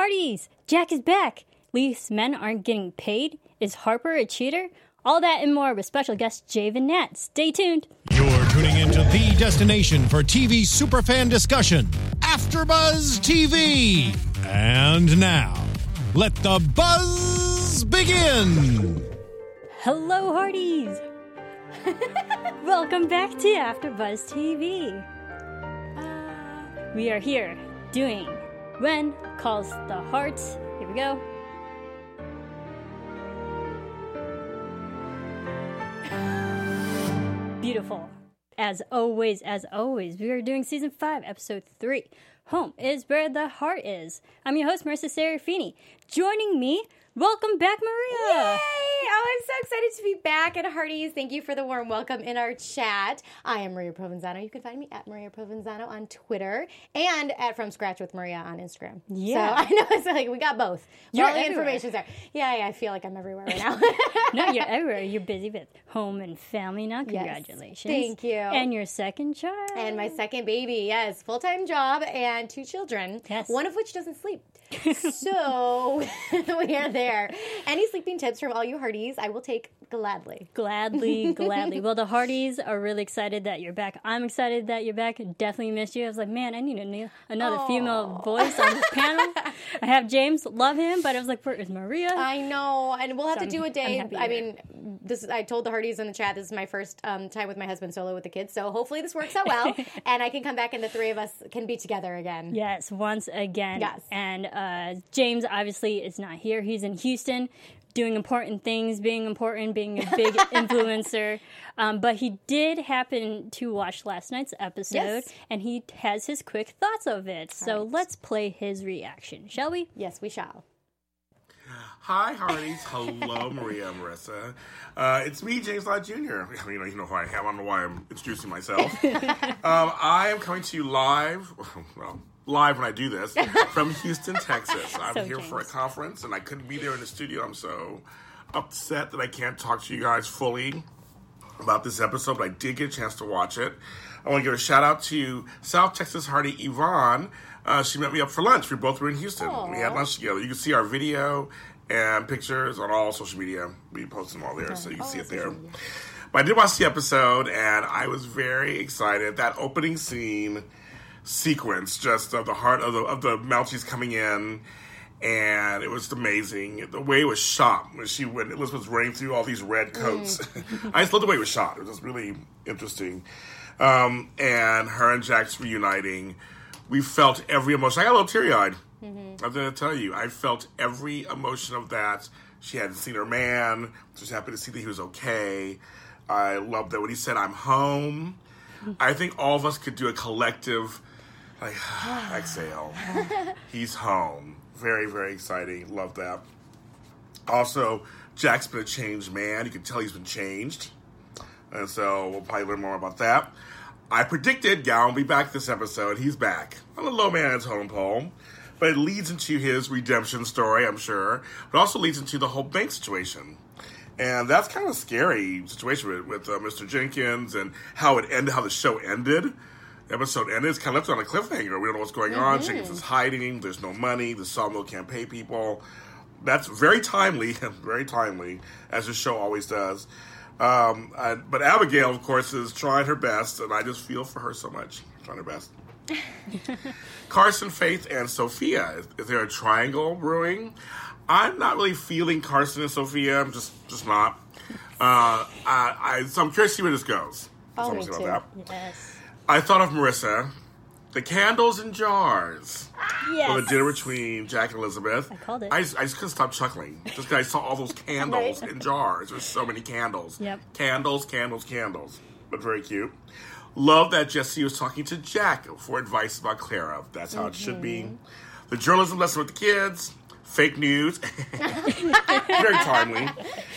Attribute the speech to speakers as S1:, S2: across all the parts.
S1: Hearties! Jack is back! Least men aren't getting paid? Is Harper a cheater? All that and more with special guest Javen Nat. Stay tuned.
S2: You're tuning into the destination for TV superfan discussion, AfterBuzz TV. And now, let the buzz begin.
S1: Hello, Hearties! Welcome back to AfterBuzz TV. We are here doing When Calls the Hearts. Here we go. Beautiful. As always, we are doing Season 5, Episode 3. Home is where the heart is. I'm your host, Marissa Serafini. Joining me, welcome back, Maria.
S3: Yay! Oh, I'm so excited to be back at Hearties. Thank you for the warm welcome in our chat. I am Maria Provenzano. You can find me at Maria Provenzano on Twitter and at From Scratch with Maria on Instagram.
S1: Yeah.
S3: So I know it's like we got both.
S1: You're
S3: all the
S1: everywhere.
S3: information's there. Yeah, I feel like I'm everywhere right now.
S1: No, you're everywhere. You're busy with home and family now. Congratulations.
S3: Thank you.
S1: And your second child.
S3: And my second baby, yes. Full-time job and 2 children.
S1: Yes.
S3: One of which doesn't sleep. So we are there. Any sleeping tips from all you Hearties, I will take gladly.
S1: Gladly. Well, the Hearties are really excited that you're back. I'm excited that you're back. Definitely missed you. I was like, man, I need another female voice on this panel. I have James, love him, but I was like, where is Maria?
S3: I know, and we'll have to do a day.
S1: I'm happy
S3: I mean, I told the Hearties in the chat, this is my first time with my husband solo with the kids, so hopefully this works out well, and I can come back and the 3 of us can be together again.
S1: Yes, once again.
S3: Yes.
S1: And James obviously is not here. He's in Houston doing important things, being important, being a big influencer. But he did happen to watch last night's episode,
S3: Yes.
S1: and he has his quick thoughts of it. So let's play his reaction, shall we?
S3: Yes, we shall.
S4: Hi, Hearties. Hello, Maria and Marissa. It's me, James Lott Jr. You know who I am. I don't know why I'm introducing myself. I am coming to you live when I do this, from Houston, Texas. I'm
S1: So
S4: here for a
S1: James.
S4: conference, and I couldn't be there in the studio. I'm so upset that I can't talk to you guys fully about this episode, but I did get a chance to watch it. I want to give a shout out to South Texas Heartie Yvonne. She met me up for lunch. We both were in Houston.
S3: Aww.
S4: We had lunch together. You can see our video and pictures on all social media. We post them all there, so you can see it there. But I did watch the episode, and I was very excited. That opening sequence, just of the heart of the Melchies coming in, and it was amazing. The way it was shot, when Elizabeth was running through all these red coats. I just loved the way it was shot. It was just really interesting. And her and Jack's reuniting. We felt every emotion. I got a little teary-eyed. I'm going to tell you. I felt every emotion of that. She hadn't seen her man. Just happy to see that he was okay. I loved that when he said, I'm home. I think all of us could do a collective, exhale. He's home. Very, very exciting. Love that. Also, Jack's been a changed man. You can tell he's been changed. And so we'll probably learn more about that. I predicted Gowan will be back this episode. He's back on the low man's home pole. But it leads into his redemption story, I'm sure. But also leads into the whole bank situation. And that's kind of a scary situation with Mr. Jenkins and how it ended, how the show ended. The episode ended. It's kind of left on a cliffhanger. We don't know what's going on. Jenkins is hiding. There's no money. The sawmill can't pay people. That's very timely, as the show always does. But Abigail, of course, is trying her best, and I just feel for her so much. Trying her best. Carson, Faith, and Sophia. Is there a triangle brewing? I'm not really feeling Carson and Sophia. I'm just not. So I'm curious to see where this goes.
S3: Oh, me
S4: That's all
S3: too.
S4: I'm gonna say about that.
S1: Yes.
S4: I thought of Marissa. The candles in jars.
S1: Yes.
S4: For the dinner between Jack and Elizabeth.
S1: I called it.
S4: I just couldn't stop chuckling. Just because I saw all those candles in jars. There's so many candles.
S1: Yep.
S4: Candles. But very cute. Love that Jesse was talking to Jack for advice about Clara. That's how it should be. The journalism lesson with the kids. Fake news. Very timely.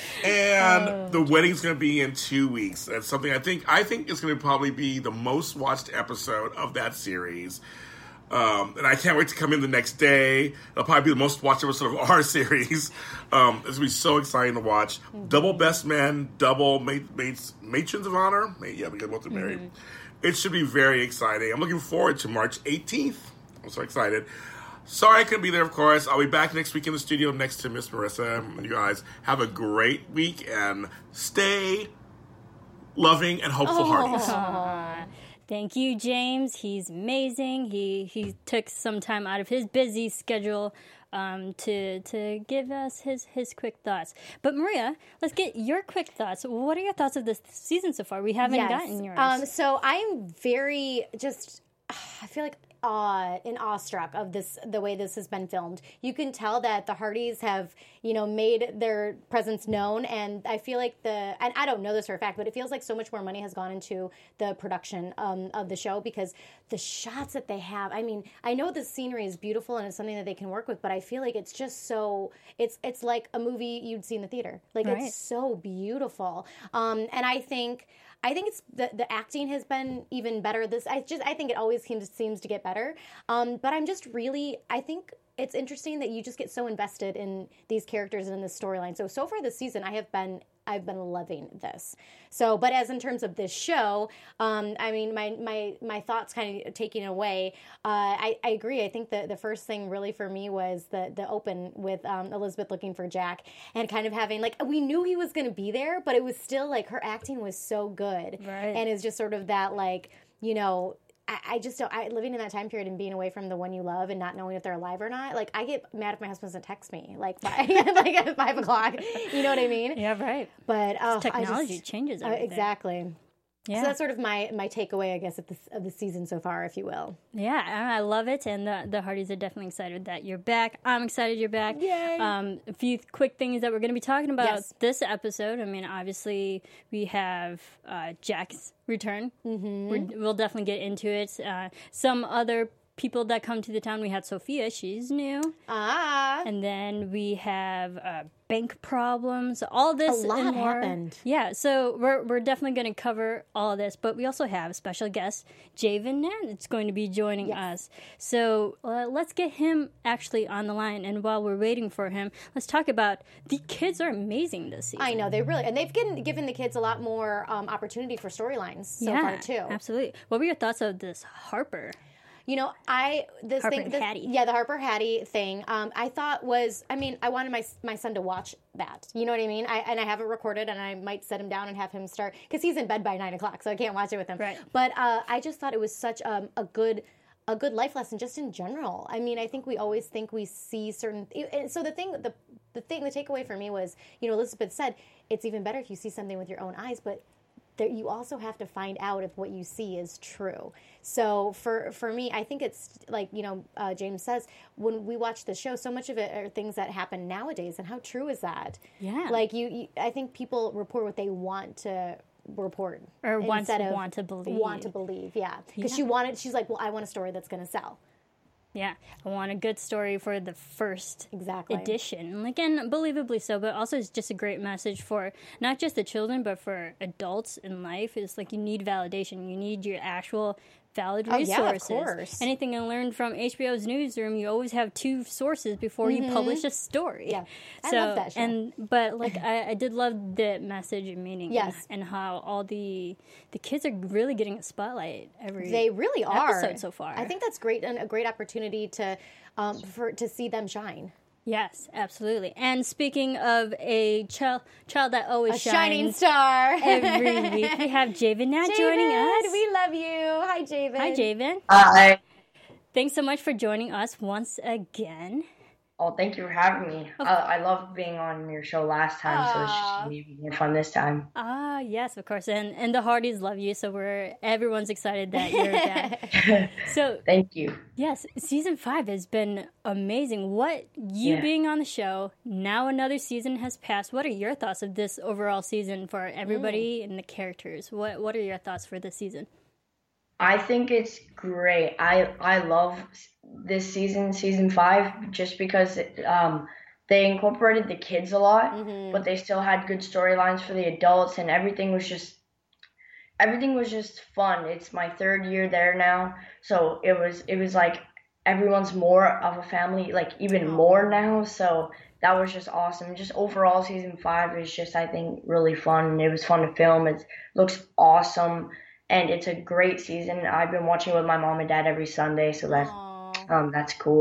S4: And the wedding's going to be in 2 weeks. That's something I think it's going to probably be the most watched episode of that series. And I can't wait to come in the next day. It'll probably be the most watched episode of our series. It's going to be so exciting to watch. Double best men, double matrons of honor. Yeah, because both are married. It should be very exciting. I'm looking forward to March 18th. I'm so excited. Sorry I couldn't be there, of course. I'll be back next week in the studio next to Miss Marissa. You guys have a great week and stay loving and hopeful, Hardee's.
S1: Thank you, James. He's amazing. He took some time out of his busy schedule to give us his quick thoughts. But Maria, let's get your quick thoughts. What are your thoughts of this season so far? We haven't gotten yours.
S3: So I'm very I feel like awestruck of the way this has been filmed. You can tell that the Hardys have, made their presence known, and I feel like and I don't know this for a fact, but it feels like so much more money has gone into the production of the show, because the shots that they have, I mean, I know the scenery is beautiful and it's something that they can work with, but I feel like it's just so, it's like a movie you'd see in the theater. Like, right. It's so beautiful. And I think it's the acting has been even better. I think it always seems to get better. But I'm just really, I think it's interesting that you just get so invested in these characters and in this storyline. So far this season, I've been loving this. So, but as in terms of this show, I mean, my thoughts kind of taken away. I agree. I think the first thing really for me was the open with Elizabeth looking for Jack and kind of having, like, we knew he was going to be there, but it was still like her acting was so good.
S1: Right.
S3: And it's just sort of that, like, I just don't, living in that time period and being away from the one you love and not knowing if they're alive or not, like, I get mad if my husband doesn't text me, like, at 5 o'clock. You know what I mean?
S1: Yeah, right.
S3: But
S1: technology changes everything.
S3: Exactly. Yeah. So that's sort of my takeaway, I guess, of the season so far, if you will.
S1: Yeah, I love it, and the Hardys are definitely excited that you're back. I'm excited you're back.
S3: Yay!
S1: A few quick things that we're going to be talking about this episode. I mean, obviously, we have Jack's return. Mm-hmm. We'll definitely get into it. Some other people that come to the town. We had Sophia. She's new. And then we have bank problems. All this
S3: a lot
S1: and more
S3: happened.
S1: Yeah, so we're definitely going to cover all of this, but we also have a special guest, Javen Nan, that's going to be joining us. So let's get him actually on the line, and while we're waiting for him, let's talk about the kids are amazing this season.
S3: I know, they really, and they've given the kids a lot more opportunity for storylines so far too.
S1: Absolutely. What were your thoughts of this Harper?
S3: Hattie. Yeah, the Harper Hattie thing. I thought I wanted my son to watch that. You know what I mean? I have it recorded, and I might set him down and have him start, because he's in bed by 9 o'clock, so I can't watch it with him. Right. But I just thought it was such a good life lesson, just in general. I mean, I think we always think we see certain. So the takeaway for me was, Elizabeth said it's even better if you see something with your own eyes, but you also have to find out if what you see is true. So for me, I think it's like, James says, when we watch the show, so much of it are things that happen nowadays. And how true is that? Yeah. Like I think people report what they want to report.
S1: Or want to
S3: believe. Yeah. Because she's like, well, I want a story that's going to sell.
S1: Yeah, I want a good story for the first edition. Like, and believably so, but also it's just a great message for not just the children, but for adults in life. It's like you need validation. You need your actual valid resources.
S3: Yeah, of course.
S1: Anything I learned from HBO's Newsroom, you always have 2 sources before you publish a story.
S3: Yeah, I love that show.
S1: But like, I did love the message and meaning.
S3: Yes.
S1: And how all the kids are really getting a spotlight
S3: they really are
S1: episode so far.
S3: I think that's great, and a great opportunity to see them shine.
S1: Yes, absolutely. And speaking of a child that always shines,
S3: shining star
S1: every week, we have Javen Nat joining us.
S3: We love you. Hi, Javen.
S1: Hi, Javen.
S5: Hi.
S1: Thanks so much for joining us once again.
S5: Oh, thank you for having me. I loved being on your show last time, so it's just maybe more fun this time.
S1: Yes, of course. And the Hardys love you, so everyone's excited that you're back. So
S5: thank you.
S1: Yes, season 5 has been amazing. Being on the show, now another season has passed. What are your thoughts of this overall season for everybody and the characters? What are your thoughts for this season?
S5: I think it's great. I love this season 5, just because they incorporated the kids a lot, but they still had good storylines for the adults, and everything was just fun. It's my 3rd year there now, so it was like everyone's more of a family, like even more now. So that was just awesome. Just overall, season 5 is just, I think, really fun. It was fun to film. It looks awesome. And it's a great season. I've been watching with my mom and dad every Sunday, so that's cool.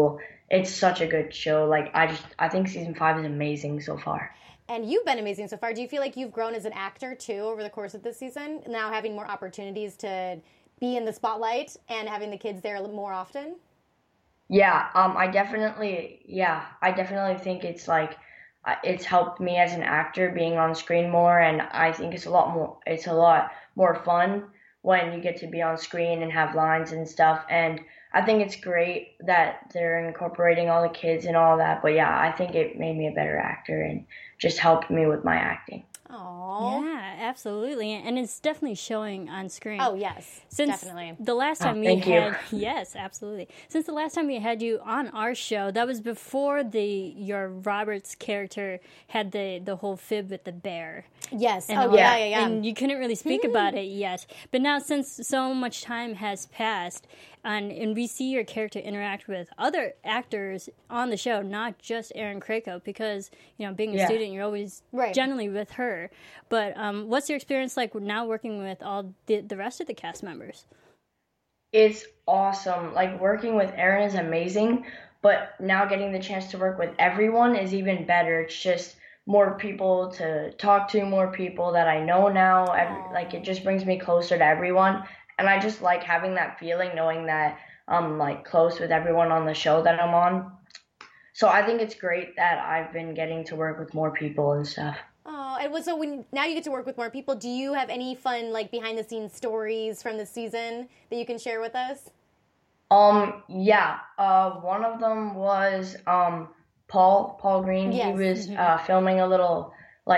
S5: it's such a good show. Like I think season 5 is amazing so far.
S3: And you've been amazing so far. Do you feel like you've grown as an actor too over the course of this season? Now having more opportunities to be in the spotlight and having the kids there more often?
S5: Yeah, I definitely think it's like it's helped me as an actor being on screen more, and I think it's a lot more fun when you get to be on screen and have lines and stuff. And I think it's great that they're incorporating all the kids and all that. But yeah, I think it made me a better actor and just helped me with my acting.
S3: Oh
S1: yeah, absolutely, and it's definitely showing on screen.
S3: Oh yes,
S1: Since
S3: definitely.
S1: the last time
S5: thank you.
S1: yes, absolutely. Since the last time we had you on our show, that was before your Robert's character had the whole fib with the bear.
S3: Yes.
S1: And
S3: Oh
S1: all
S3: yeah,
S1: that.
S3: yeah, yeah.
S1: And you couldn't really speak about it yet. But now, since so much time has passed, and we see your character interact with other actors on the show, not just Erin Krakow, because, being a student, you're always
S3: Right.
S1: generally with her. But what's your experience like now working with all the rest of the cast members?
S5: It's awesome. Like working with Erin is amazing, but now getting the chance to work with everyone is even better. It's just more people to talk to, more people that I know now. Like it just brings me closer to everyone, and I just like having that feeling, knowing that I'm like close with everyone on the show that I'm on. So I think it's great that I've been getting to work with more people and stuff.
S3: Oh, and so when now you get to work with more people, do you have any fun like behind the scenes stories from the season that you can share with us?
S5: Yeah. One of them was Paul Green.
S3: Yes.
S5: He was filming a little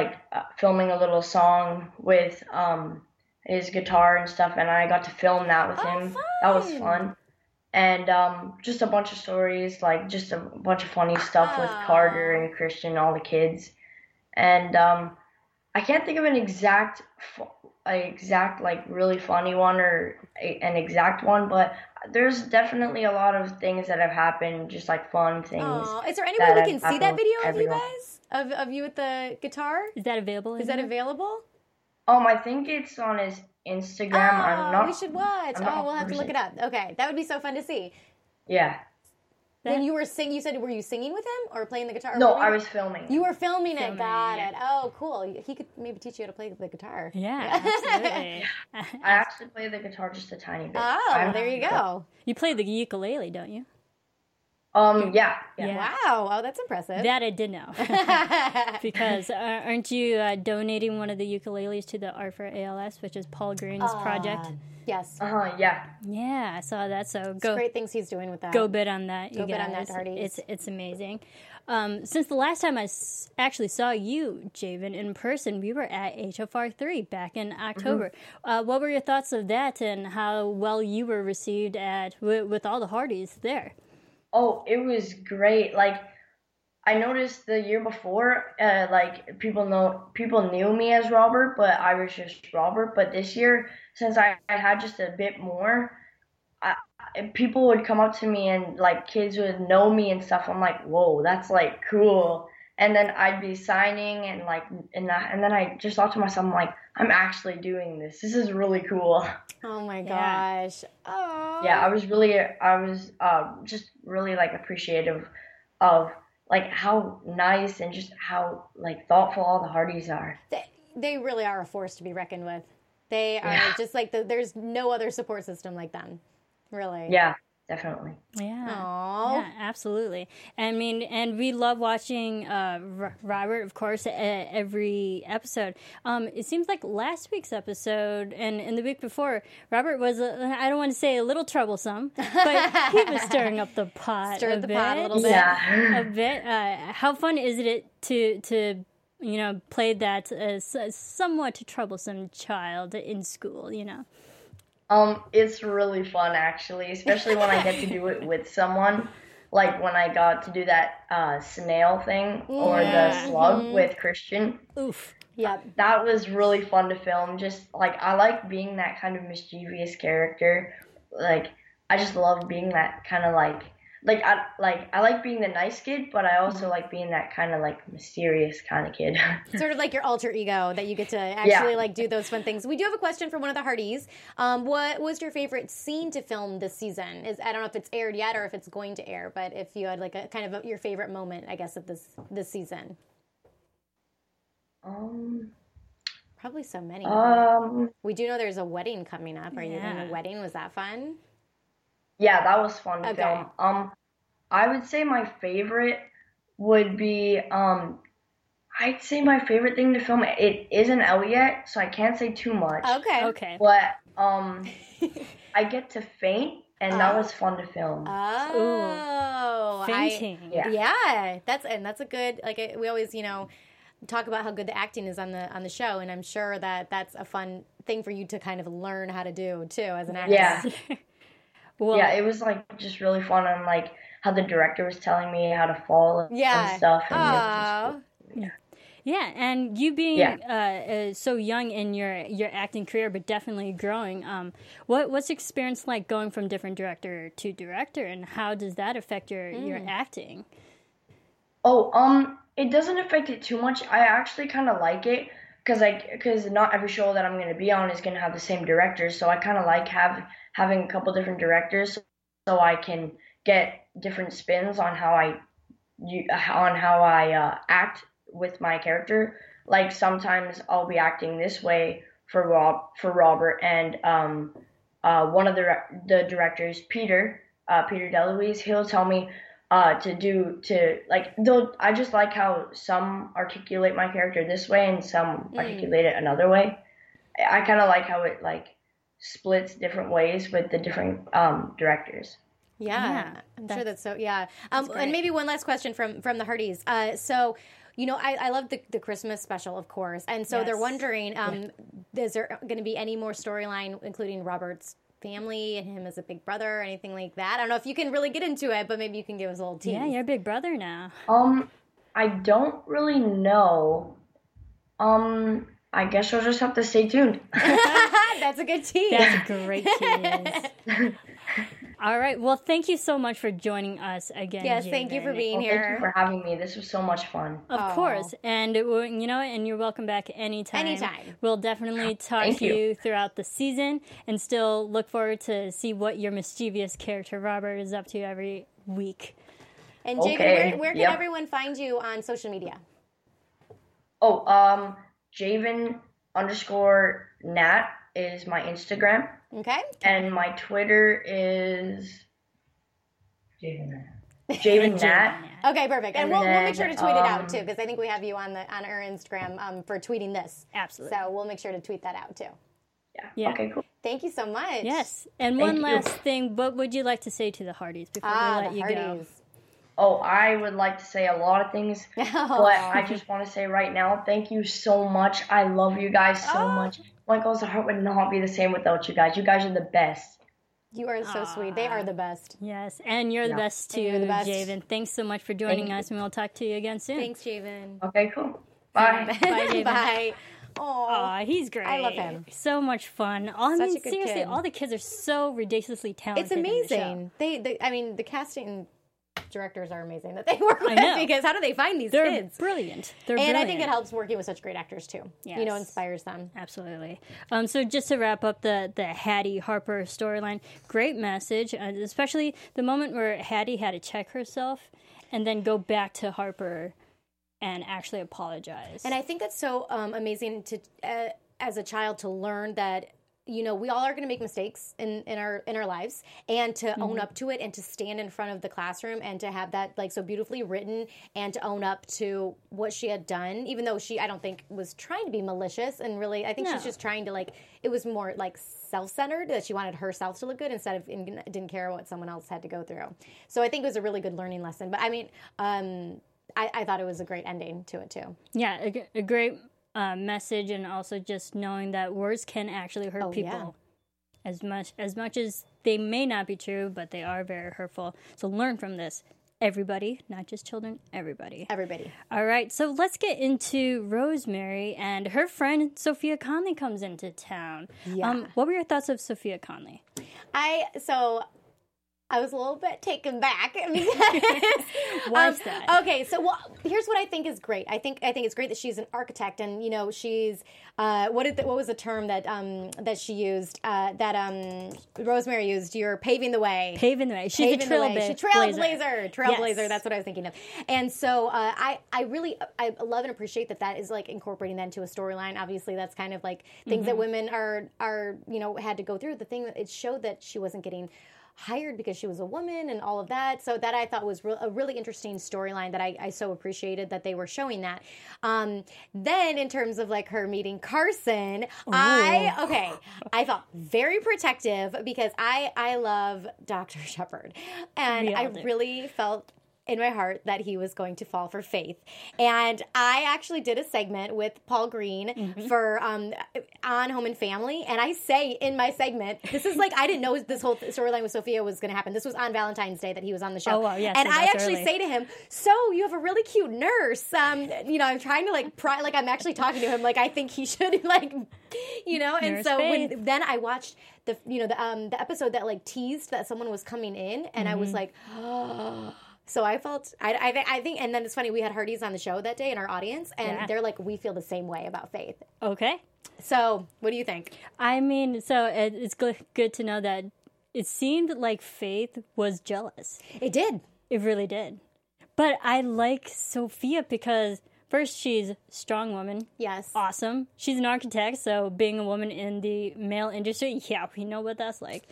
S5: song with his guitar and stuff, and I got to film that with him.
S3: Fun.
S5: That was fun. And just a bunch of stories, like just a bunch of funny stuff with Carter and Christian, all the kids. And I can't think of an exact like really funny one or an exact one, but there's definitely a lot of things that have happened, just like fun things.
S3: Oh, is there any way we can see that video of you guys? Of you with the guitar?
S1: Is that available?
S3: Is that available?
S5: I think it's on his Instagram. I'm not.
S3: We should watch.
S5: I'm
S3: We'll have to look it up. Okay, that would be so fun to see.
S5: Yeah.
S3: When you were singing, you said, were you singing with him or playing the guitar?
S5: No, I was filming.
S3: You were filming it. Got it. Oh, cool. He could maybe teach you how to play the guitar.
S1: Yeah, absolutely.
S5: I actually play the guitar just a tiny bit.
S3: Oh, there you go.
S1: You play the ukulele, don't you?
S5: Yeah.
S3: Wow. Oh, that's impressive.
S1: That I did know. Because aren't you donating one of the ukuleles to the Art for ALS, which is Paul Green's project?
S3: Yes.
S5: Yeah.
S1: Yeah, I saw that. So
S3: Great things he's doing with that.
S1: Go bid on that.
S3: Go bid on that, Hardee's.
S1: It's amazing. Since the last time I actually saw you, Javen, in person, we were at HFR 3 back in October. What were your thoughts of that, and how well you were received with all the Hardee's there?
S5: Oh, it was great. Like, I noticed the year before, like people knew me as Robert, but I was just Robert. But this year, since I had just a bit more, people would come up to me and like kids would know me and stuff. I'm like, whoa, that's like cool. And then I'd be signing and like, and then I just thought to myself, I'm like, I'm actually doing this. This is really cool.
S3: Oh my gosh. Oh.
S5: Yeah, I was just really like appreciative of like how nice and just how like thoughtful all the Hardee's are.
S3: They really are a force to be reckoned with. They are just like there's no other support system like them. Really.
S5: Yeah, definitely.
S1: Yeah.
S3: Aww.
S1: Yeah, absolutely. I mean, and we love watching Robert, of course, every episode. It seems like last week's episode and the week before, Robert was, I don't want to say a little troublesome, but he was stirring up the pot
S3: Stirred
S1: a
S3: the
S1: bit.
S3: pot a little bit.
S5: Yeah.
S1: A bit. How fun is it to play that somewhat troublesome child in school,
S5: It's really fun actually, especially when I get to do it with someone. Like when I got to do that snail thing or the slug with Christian.
S1: Oof.
S3: Yep.
S5: That was really fun to film. Just like I like being that kind of mischievous character. Like I just love being that kind of like I like being the nice kid, but I also like being that kind of like mysterious kind of kid.
S3: Sort of like your alter ego that you get to actually like do those fun things. We do have a question from one of the Hardys. What was your favorite scene to film this season? I don't know if it's aired yet or if it's going to air, but if you had like a kind of your favorite moment, I guess, of this season. Probably so many. We do know there's a wedding coming up. Are you in a wedding? Was that fun?
S5: Yeah, that was fun to film. I would say my favorite would be, I'd say my favorite thing to film, it isn't out yet, so I can't say too much.
S3: Okay.
S5: But, I get to faint, and that was fun to film.
S3: Oh.
S1: Fainting.
S3: Yeah. That's a good, like, we always, talk about how good the acting is on the show, and I'm sure that that's a fun thing for you to kind of learn how to do, too, as an actor.
S5: Yeah. Well, yeah, it was like just really fun, and like how the director was telling me how to fall and stuff. And
S1: yeah, and you being so young in your acting career, but definitely growing. What's the experience like going from different director to director, and how does that affect your acting?
S5: It doesn't affect it too much. I actually kind of like it because not every show that I'm going to be on is going to have the same director, so I kind of like having a couple different directors, so I can get different spins on how I act with my character. Like sometimes I'll be acting this way for Robert, and one of the directors, Peter DeLuise, he'll tell me I just like how some articulate my character this way and some articulate it another way. I kind of like how it like splits different ways with the different directors.
S3: Yeah, I'm sure that's so. Yeah, and maybe one last question from the Hardys. So, I love the Christmas special, of course, and so they're wondering, is there going to be any more storyline, including Robert's family and him as a big brother or anything like that? I don't know if you can really get into it, but maybe you can give us a little tease.
S1: Yeah, you're a big brother now.
S5: I don't really know. I guess you'll just have to stay tuned.
S3: That's a good tease.
S1: That's a great tease. All right. Well, thank you so much for joining us again.
S3: Yes,
S1: Javen.
S3: thank you for being here.
S5: Thank you for having me. This was so much fun.
S1: Of course. And, and you're welcome back anytime.
S3: Anytime.
S1: We'll definitely talk to you throughout the season and still look forward to see what your mischievous character Robert is up to every week.
S3: And Javen, where can everyone find you on social media?
S5: Javen_Nat is my Instagram.
S3: Okay.
S5: And my Twitter is Javen Nat.
S3: Okay, perfect. And we'll make sure to tweet it out too, because I think we have you on our Instagram for tweeting this.
S1: Absolutely.
S3: So we'll make sure to tweet that out too.
S5: Yeah. Okay, cool.
S3: Thank you so much.
S1: Yes. And one last thing, what would you like to say to the Hardys before we let you go?
S5: I would like to say a lot of things, but I just want to say right now, thank you so much. I love you guys so much. My Girls at Heart would not be the same without you guys. You guys are the best.
S3: You are so sweet. They are the best.
S1: Yes, and you're the best too, Javen. Thanks so much for joining us, and we'll talk to you again soon.
S3: Thanks, Javen.
S5: Okay, cool. Bye.
S1: Bye, Javen.
S3: Bye.
S1: Aw, he's great.
S3: I love him.
S1: So much fun. Seriously,
S3: kid.
S1: all the kids are so ridiculously talented.
S3: It's amazing. The casting directors are amazing that they work with, because how do they find these kids?
S1: Brilliant.
S3: I think it helps working with such great actors too.
S1: Yes.
S3: Inspires them.
S1: Absolutely. So just to wrap up the Hattie Harper storyline, great message, especially the moment where Hattie had to check herself and then go back to Harper and actually apologize.
S3: And I think that's so amazing to as a child to learn that we all are going to make mistakes in our lives, and to own up to it, and to stand in front of the classroom and to have that so beautifully written, and to own up to what she had done, even though I don't think was trying to be malicious, and really I think she's just trying to it was more self-centered, that she wanted herself to look good instead of didn't care what someone else had to go through. So I think it was a really good learning lesson. But I mean, I thought it was a great ending to it too.
S1: Yeah, a great message, and also just knowing that words can actually hurt people as much as they may not be true, but they are very hurtful. So learn from this. Everybody, not just children, everybody. All right, so let's get into Rosemary, and her friend Sophia Conley comes into town. What were your thoughts of Sophia Conley?
S3: I was a little bit taken back because
S1: Why's that?
S3: Okay, so here's what I think is great. I think it's great that she's an architect, and she's what was the term that she used that Rosemary used? You're paving the way.
S1: Paving the way. She's a trailblazer.
S3: Trailblazer.
S1: Yes.
S3: That's what I was thinking of. And so I really love and appreciate that is like incorporating that into a storyline. Obviously, that's kind of like things that women are had to go through. The thing that it showed that she wasn't getting hired because she was a woman and all of that. So that I thought was a really interesting storyline that I so appreciated that they were showing that. Then in terms of like her meeting Carson, I felt very protective because I love Dr. Shepard. And I really felt in my heart that he was going to fall for Faith. And I actually did a segment with Paul Green for on Home and Family. And I say in my segment, this is like, I didn't know this whole storyline with Sophia was going to happen. This was on Valentine's Day that he was on the show.
S1: Oh, wow, yes.
S3: And
S1: so
S3: I actually
S1: early.
S3: say to him, so you have a really cute nurse. I'm trying to like I'm actually talking to him like I think he should like, and
S1: Nurse
S3: so
S1: Faith.
S3: then I watched the episode that like teased that someone was coming in, and I was like, oh. So I felt, I think, and then it's funny, we had Hardee's on the show that day in our audience, and they're like, we feel the same way about Faith.
S1: Okay.
S3: So what do you think?
S1: I mean, so it's good to know that it seemed like Faith was jealous.
S3: It did.
S1: It really did. But I like Sophia because, first, she's a strong woman.
S3: Yes.
S1: Awesome. She's an architect, so being a woman in the male industry, yeah, we know what that's like.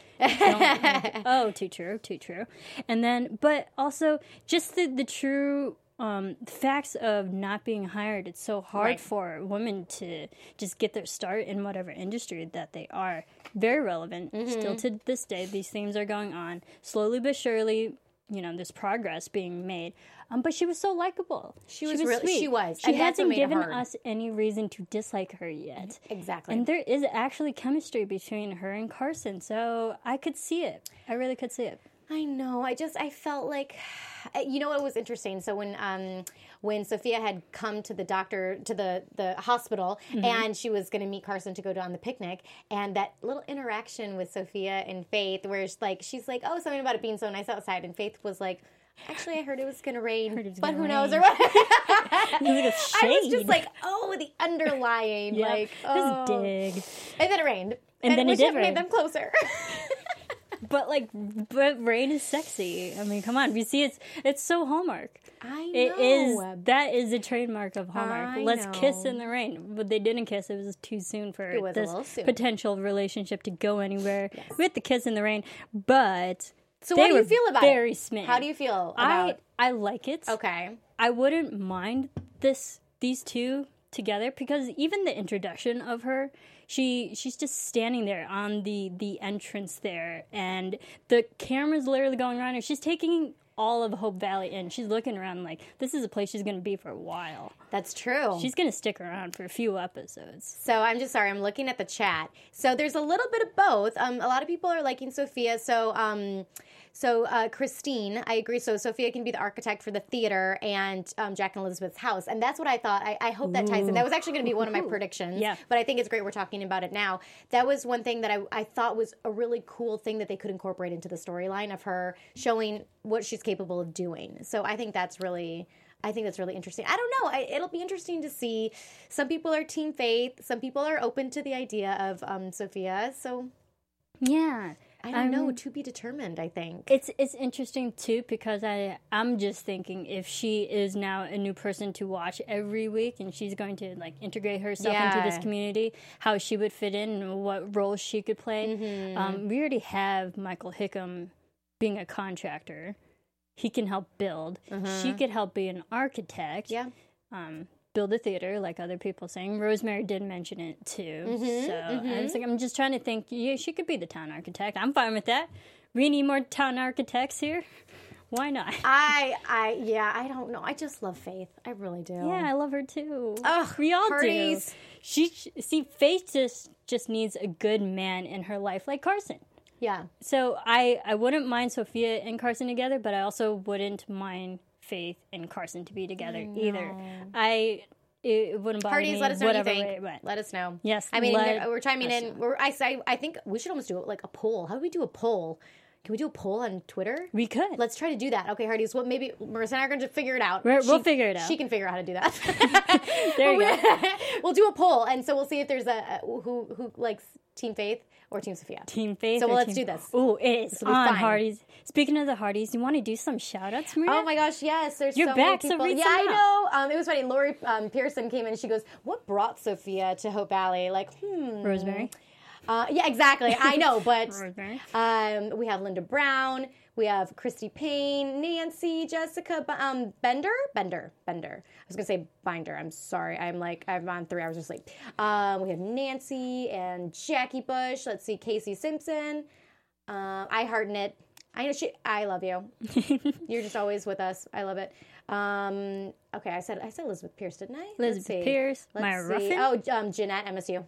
S1: Too true. And then, but also, just the true facts of not being hired. It's so hard for women to just get their start in whatever industry that they are. Very relevant. Still to this day, these themes are going on. Slowly but surely, there's progress being made. But she was so likable. She was really sweet.
S3: She was.
S1: She
S3: And that's what
S1: hasn't
S3: made her
S1: given
S3: hard.
S1: us any reason to dislike her yet.
S3: Exactly.
S1: And there is actually chemistry between her and Carson, so I could see it. I really could see it.
S3: I know. I felt like, what was interesting? So when Sophia had come to the doctor, to the hospital, and she was going to meet Carson to go on the picnic, and that little interaction with Sophia and Faith, where she's like, oh, something about it being so nice outside, and Faith was like, actually, I heard it was going to rain, but who knows or what? I was just like, oh, the underlying,
S1: Just dig.
S3: And then it rained.
S1: And then it did rain.
S3: Made them closer.
S1: But rain is sexy. I mean, come on. You see, it's so Hallmark.
S3: I know.
S1: It is. That is a trademark of Hallmark.
S3: I
S1: Let's
S3: know.
S1: kiss in the rain. But they didn't kiss. It was too soon for
S3: It was a
S1: this
S3: little soon.
S1: potential relationship to go anywhere with the kiss in the rain. But
S3: So
S1: they
S3: what do you
S1: were
S3: feel about
S1: very
S3: it?
S1: smitten.
S3: How do you feel about
S1: I like it.
S3: Okay.
S1: I wouldn't mind these two together because even the introduction of her, she's just standing there on the entrance there, and the camera's literally going around her. She's taking all of Hope Valley in. She's looking around like this is a place she's going to be for a while.
S3: That's true.
S1: She's going to stick around for a few episodes.
S3: So I'm just sorry. I'm looking at the chat. So there's a little bit of both. A lot of people are liking Sophia. So Christine, I agree. So Sophia can be the architect for the theater and Jack and Elizabeth's house. And that's what I thought. I hope that ties in. That was actually going to be one of my predictions.
S1: Yeah.
S3: But I think it's great we're talking about it now. That was one thing that I thought was a really cool thing that they could incorporate into the storyline of her showing what she's capable of doing. So I think that's really interesting. I don't know. It'll be interesting to see. Some people are Team Faith. Some people are open to the idea of Sophia. So
S1: Yeah.
S3: I don't know. To be determined, I think.
S1: It's interesting too because I'm just thinking if she is now a new person to watch every week and she's going to like integrate herself into this community, how she would fit in and what role she could play. We already have Michael Hickam being a contractor. He can help build. She could help be an architect.
S3: Yeah.
S1: Build a theater, like other people saying. Rosemary did mention it too. I was like, I'm just trying to think. Yeah, she could be the town architect. I'm fine with that. We need more town architects here. Why not?
S3: I don't know. I just love Faith. I really do.
S1: Yeah, I love her too.
S3: Ugh,
S1: we all
S3: Hardee's.
S1: do. Faith just needs a good man in her life, like Carson.
S3: Yeah.
S1: So I wouldn't mind Sophia and Carson together, but I also wouldn't mind Faith and Carson to be together either. It wouldn't bother
S3: Hardee's,
S1: me.
S3: let us know what you
S1: whatever
S3: think.
S1: way it went.
S3: Let us know.
S1: Yes,
S3: I mean,
S1: let
S3: we're chiming
S1: us
S3: in.
S1: know.
S3: I think we should almost do like a poll. How do we do a poll? Can we do a poll on Twitter?
S1: We could.
S3: Let's try to do that. Okay, Hardee's. Well, maybe Marissa and I are going to figure it out.
S1: We'll figure it out.
S3: She can figure out how to do that.
S1: There you go.
S3: We'll do a poll, and so we'll see if there's who likes Team Faith or Team Sophia.
S1: Team Faith.
S3: So
S1: or
S3: let's
S1: team...
S3: do this.
S1: Oh, it is
S3: will be
S1: on
S3: fun.
S1: Hardee's. Speaking of the Hardee's, you want to do some shout-outs, Maria?
S3: Oh my gosh, yes. There's
S1: You're
S3: so
S1: back,
S3: many
S1: so
S3: people.
S1: read
S3: Yeah,
S1: some
S3: I know. It was funny. Lori Pearson came in and she goes, "What brought Sophia to Hope Valley?" Like,
S1: Rosemary.
S3: Yeah, exactly. I know, but
S1: Rosemary.
S3: we have Linda Brown, we have Christy Payne, Nancy, Jessica, Bender. I was gonna say Binder. I'm sorry. I'm on 3 hours of sleep. We have Nancy and Jackie Bush. Let's see, Casey Simpson. I Harden It. I know I love you. You're just always with us. I love it. Okay, I said Elizabeth Pierce, didn't I?
S1: Elizabeth Pierce. Maya Ruffin.
S3: Oh, Jeanette, MSU.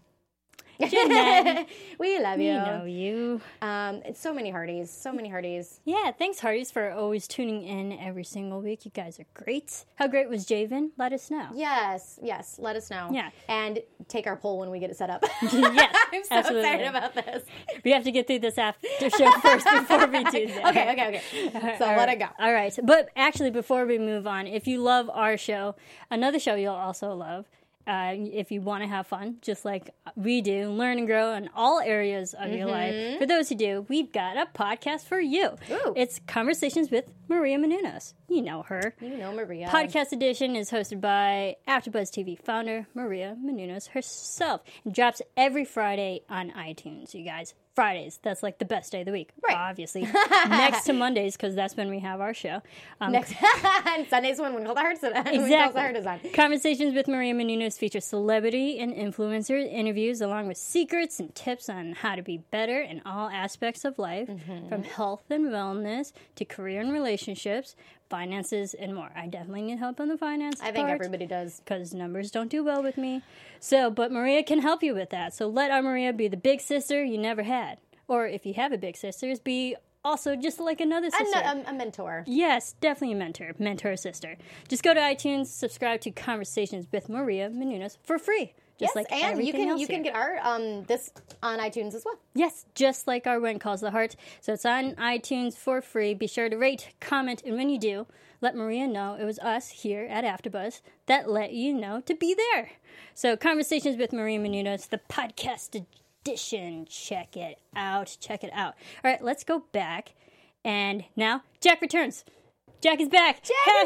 S1: Jeanette.
S3: We love you.
S1: We know you.
S3: It's so many Hardys. So many Hardys.
S1: Yeah, thanks, Hardee's, for always tuning in every single week. You guys are great. How great was Javen? Let us know.
S3: Yes. Let us know.
S1: Yeah.
S3: And take our poll when we get it set up.
S1: Yes,
S3: I'm so
S1: absolutely.
S3: excited about this.
S1: We have to get through this after show first before we do that.
S3: Okay. So let it go.
S1: All right. But actually, before we move on, if you love our show, another show you'll also love, if you want to have fun, just like we do, learn and grow in all areas of your life. For those who do, we've got a podcast for you.
S3: Ooh.
S1: It's Conversations with Maria Menounos. You know her.
S3: You know Maria.
S1: Podcast edition is hosted by AfterBuzz TV founder Maria Menounos herself. It drops every Friday on iTunes, you guys. Fridays. That's like the best day of the week,
S3: Right.
S1: obviously. Next to Mondays, because that's when we have our show.
S3: Next and Sundays when Call the Hearts
S1: Exactly.
S3: is on.
S1: Conversations with Maria Menounos feature celebrity and influencer interviews along with secrets and tips on how to be better in all aspects of life, from health and wellness to career and relationships, finances, and more. I definitely need help on the finance
S3: I think
S1: part,
S3: everybody does.
S1: because numbers don't do well with me. But Maria can help you with that. So let our Maria be the big sister you never had. Or if you have a big sister, be also just like another sister.
S3: A mentor.
S1: Yes, definitely a mentor sister. Just go to iTunes, subscribe to Conversations with Maria Menounos for free. Just
S3: Yes,
S1: like
S3: and
S1: everything else
S3: you can
S1: here.
S3: get our this on iTunes as well.
S1: Yes, just like our When Calls the Heart. So it's on iTunes for free. Be sure to rate, comment, and when you do, let Maria know it was us here at AfterBuzz that let you know to be there. So Conversations with Maria Menounos, the podcast edition. Check it out. All right, let's go back. And now Jack returns. Jack is back. Jack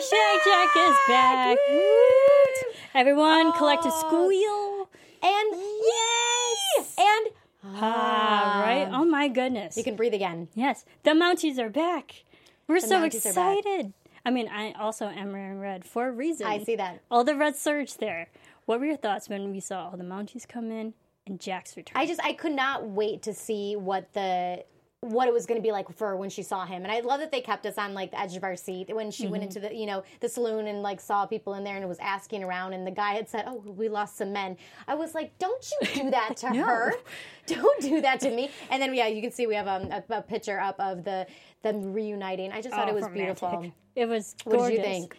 S1: is back. Woot. Everyone, collect a squeal.
S3: And
S1: Yes.
S3: and
S1: Right? Oh my goodness.
S3: you can breathe again.
S1: Yes, the Mounties are back. We're so
S3: Mounties are back.
S1: excited. I mean, I also am wearing red for a reason.
S3: I see that.
S1: All the red surge there. What were your thoughts when we saw all the Mounties come in and Jack's return?
S3: I could not wait to see what it was going to be like for when she saw him. And I love that they kept us on like the edge of our seat when she went into the saloon and like saw people in there and was asking around, and the guy had said, "Oh, we lost some men." I was like, "Don't you do that to her. Don't do that to me." And then you can see we have a picture up of them reuniting. I just thought it was
S1: romantic.
S3: beautiful.
S1: It was
S3: What
S1: gorgeous.
S3: did you think?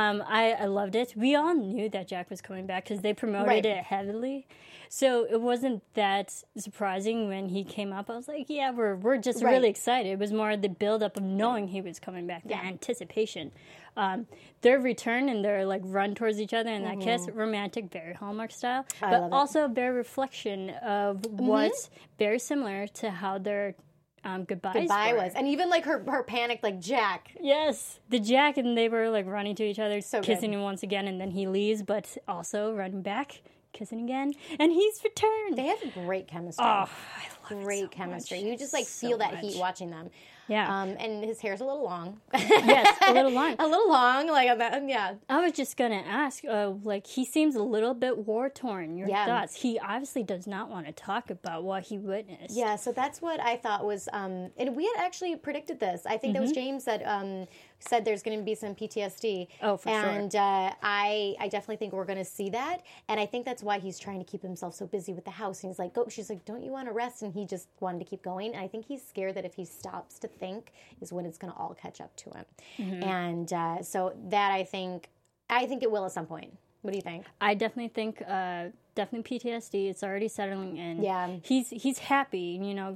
S1: I loved it. We all knew that Jack was coming back because they promoted
S3: Right.
S1: it heavily. So it wasn't that surprising when he came up. I was like, yeah, we're just
S3: Right.
S1: really excited. It was more the build-up of knowing he was coming back, the anticipation. Their return and their like run towards each other and that kiss, romantic, very Hallmark style,
S3: love
S1: but
S3: it.
S1: also very reflection of what's very similar to how their
S3: Goodbye
S1: were.
S3: was, and even like her panic, like Jack.
S1: Yes, the Jack and they were like running to each other,
S3: So
S1: kissing
S3: good.
S1: him once again, and then he leaves, but also running back, kissing again, and he's returned.
S3: They have great chemistry.
S1: Oh, I love it
S3: Great
S1: so
S3: chemistry.
S1: much.
S3: You just like
S1: So
S3: feel that
S1: much.
S3: heat watching them.
S1: Yeah.
S3: And his hair's a little long.
S1: Yes, a little long.
S3: A little long, like yeah.
S1: I was just gonna ask, like he seems a little bit war torn. Your
S3: Yeah.
S1: thoughts? He obviously does not want to talk about what he witnessed.
S3: Yeah, so that's what I thought was, and we had actually predicted this. I think that was James that said there's going to be some PTSD.
S1: Oh, for sure.
S3: And I definitely think we're going to see that. And I think that's why he's trying to keep himself so busy with the house. And he's like, go. She's like, don't you want to rest? And he just wanted to keep going. And I think he's scared that if he stops to think is when it's going to all catch up to him. And so that I think it will at some point. What do you think?
S1: I definitely think, definitely PTSD. It's already settling in.
S3: Yeah.
S1: He's happy,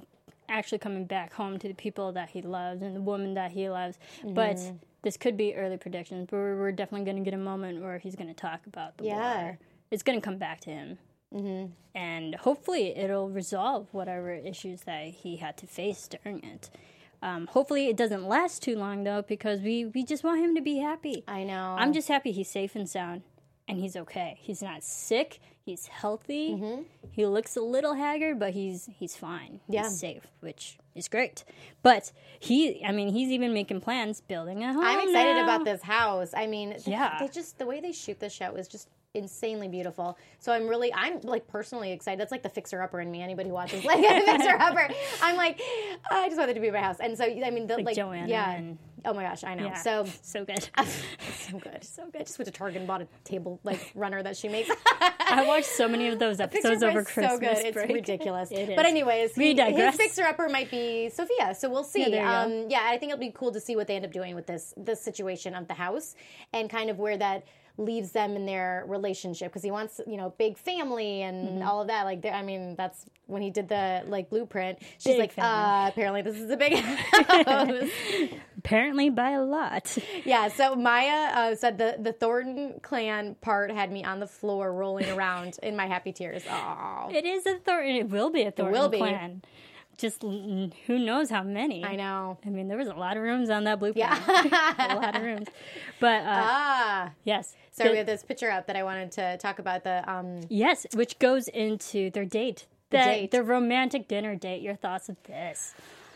S1: actually coming back home to the people that he loves and the woman that he loves. But this could be early predictions, but we're definitely going to get a moment where he's going to talk about the war. It's going to come back to him. And hopefully it'll resolve whatever issues that he had to face during it. Hopefully it doesn't last too long, though, because we just want him to be happy.
S3: I know.
S1: I'm just happy he's safe and sound, and he's okay. He's not sick. He's healthy. He looks a little haggard, but he's fine.
S3: Yeah.
S1: He's safe, which is great. But he's even making plans, building a home.
S3: I'm excited
S1: now.
S3: about this house. I mean,
S1: Yeah.
S3: the way they shoot this show is just insanely beautiful. So I'm like personally excited. That's like the fixer upper in me. Anybody who watches like a fixer upper, I'm like, I just want it to be in my house. And so I mean,
S1: Like Joanna and-
S3: oh my gosh, I know.
S1: Yeah.
S3: So
S1: So good.
S3: so good, so good. I just went to Target and bought a table like runner that she makes.
S1: I watched so many of those episodes over Christmas
S3: so good. It's
S1: break.
S3: ridiculous.
S1: It is.
S3: But anyways,
S1: We digress.
S3: his fixer upper might be Sophia. So we'll see.
S1: Yeah, there you go.
S3: I think it'll be cool to see what they end up doing with this situation of the house and kind of where that leaves them in their relationship, because he wants, big family and all of that. Like, I mean, that's when he did the like blueprint. She's
S1: Big
S3: like,
S1: family.
S3: apparently this is a big house.
S1: Apparently by a lot.
S3: Yeah. So Maya said the Thornton clan part had me on the floor rolling around in my happy tears. Oh,
S1: It is a Thornton. It will be a Thornton
S3: will be.
S1: clan. Just who knows how many.
S3: I know.
S1: I mean, there was a lot of rooms on that blueprint.
S3: Yeah.
S1: A lot of rooms. But yes.
S3: Sorry, we have this picture up that I wanted to talk about.
S1: Yes, which goes into their date.
S3: date.
S1: The romantic dinner date. Your thoughts of this?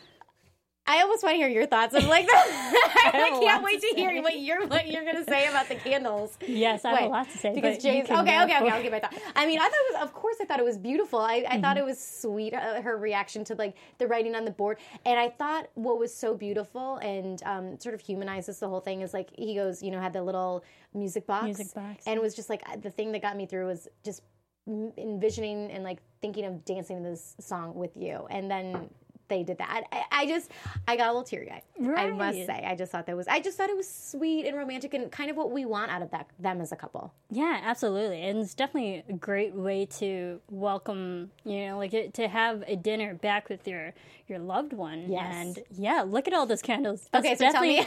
S3: I almost want to hear your thoughts. I'm like, I
S1: have a lot
S3: can't wait
S1: to
S3: to hear what you're going to say about the candles.
S1: Yes, I have
S3: Wait,
S1: a lot to say.
S3: because
S1: but you
S3: James.
S1: can
S3: Okay,
S1: go
S3: I'll
S1: for
S3: give my thought. I mean, of course, I thought it was beautiful. I thought it was sweet. Her reaction to like the writing on the board, and I thought what was so beautiful and sort of humanizes the whole thing is like he goes, had the little music box, and it was just like the thing that got me through was just envisioning and like thinking of dancing this song with you, and then they did that. I got a little teary-eyed. I must say. I just thought it was sweet and romantic and kind of what we want out of them as a couple.
S1: Yeah, absolutely. And it's definitely a great way to welcome, to have a dinner back with your loved one.
S3: Yes.
S1: And yeah, look at all those candles. That's
S3: Okay, so tell
S1: definitely
S3: me.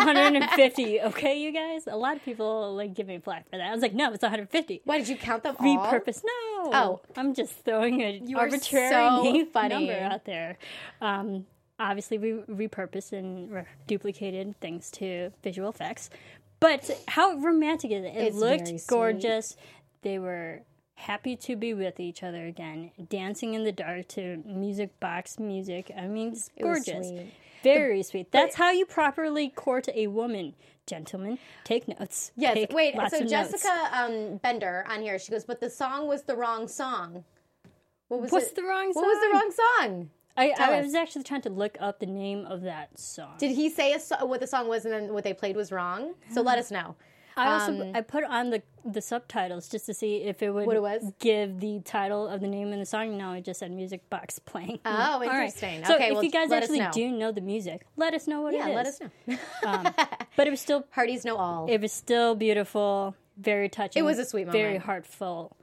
S1: 150. Okay, you guys? A lot of people like give me flack for that. I was like, no, it's 150.
S3: Why did you count them all?
S1: Repurpose. No.
S3: Oh.
S1: I'm just throwing an
S3: You are
S1: arbitrary
S3: so funny.
S1: number out there. Obviously, we repurposed and duplicated things to visual effects. But how romantic is it? It
S3: It's very
S1: looked
S3: sweet.
S1: gorgeous. They were happy to be with each other again, dancing in the dark to music box music. I mean, it's
S3: was
S1: gorgeous.
S3: sweet.
S1: Very sweet. That's how you properly court a woman. Gentlemen, take notes.
S3: Yes.
S1: Take
S3: Wait.
S1: lots
S3: So
S1: of notes.
S3: Jessica Bender on here, she goes, but the song was the wrong song. What was
S1: What's
S3: it?
S1: the wrong
S3: What was the
S1: song?
S3: wrong song?
S1: I
S3: us.
S1: was actually trying to look up the name of that song.
S3: Did he say what the song was and then what they played was wrong? So let us know.
S1: I also I put on the subtitles just to see if it would
S3: What it was?
S1: give the title of the name of the song. No, it just said music box playing.
S3: Oh,
S1: All right.
S3: interesting.
S1: So
S3: Okay,
S1: if
S3: well,
S1: you guys
S3: let us
S1: actually
S3: know.
S1: do know the music, let us know what it is.
S3: Yeah, let us know.
S1: But it was still
S3: Hardy's know all.
S1: it was still beautiful, very touching.
S3: It was a sweet
S1: very
S3: moment.
S1: heartfelt.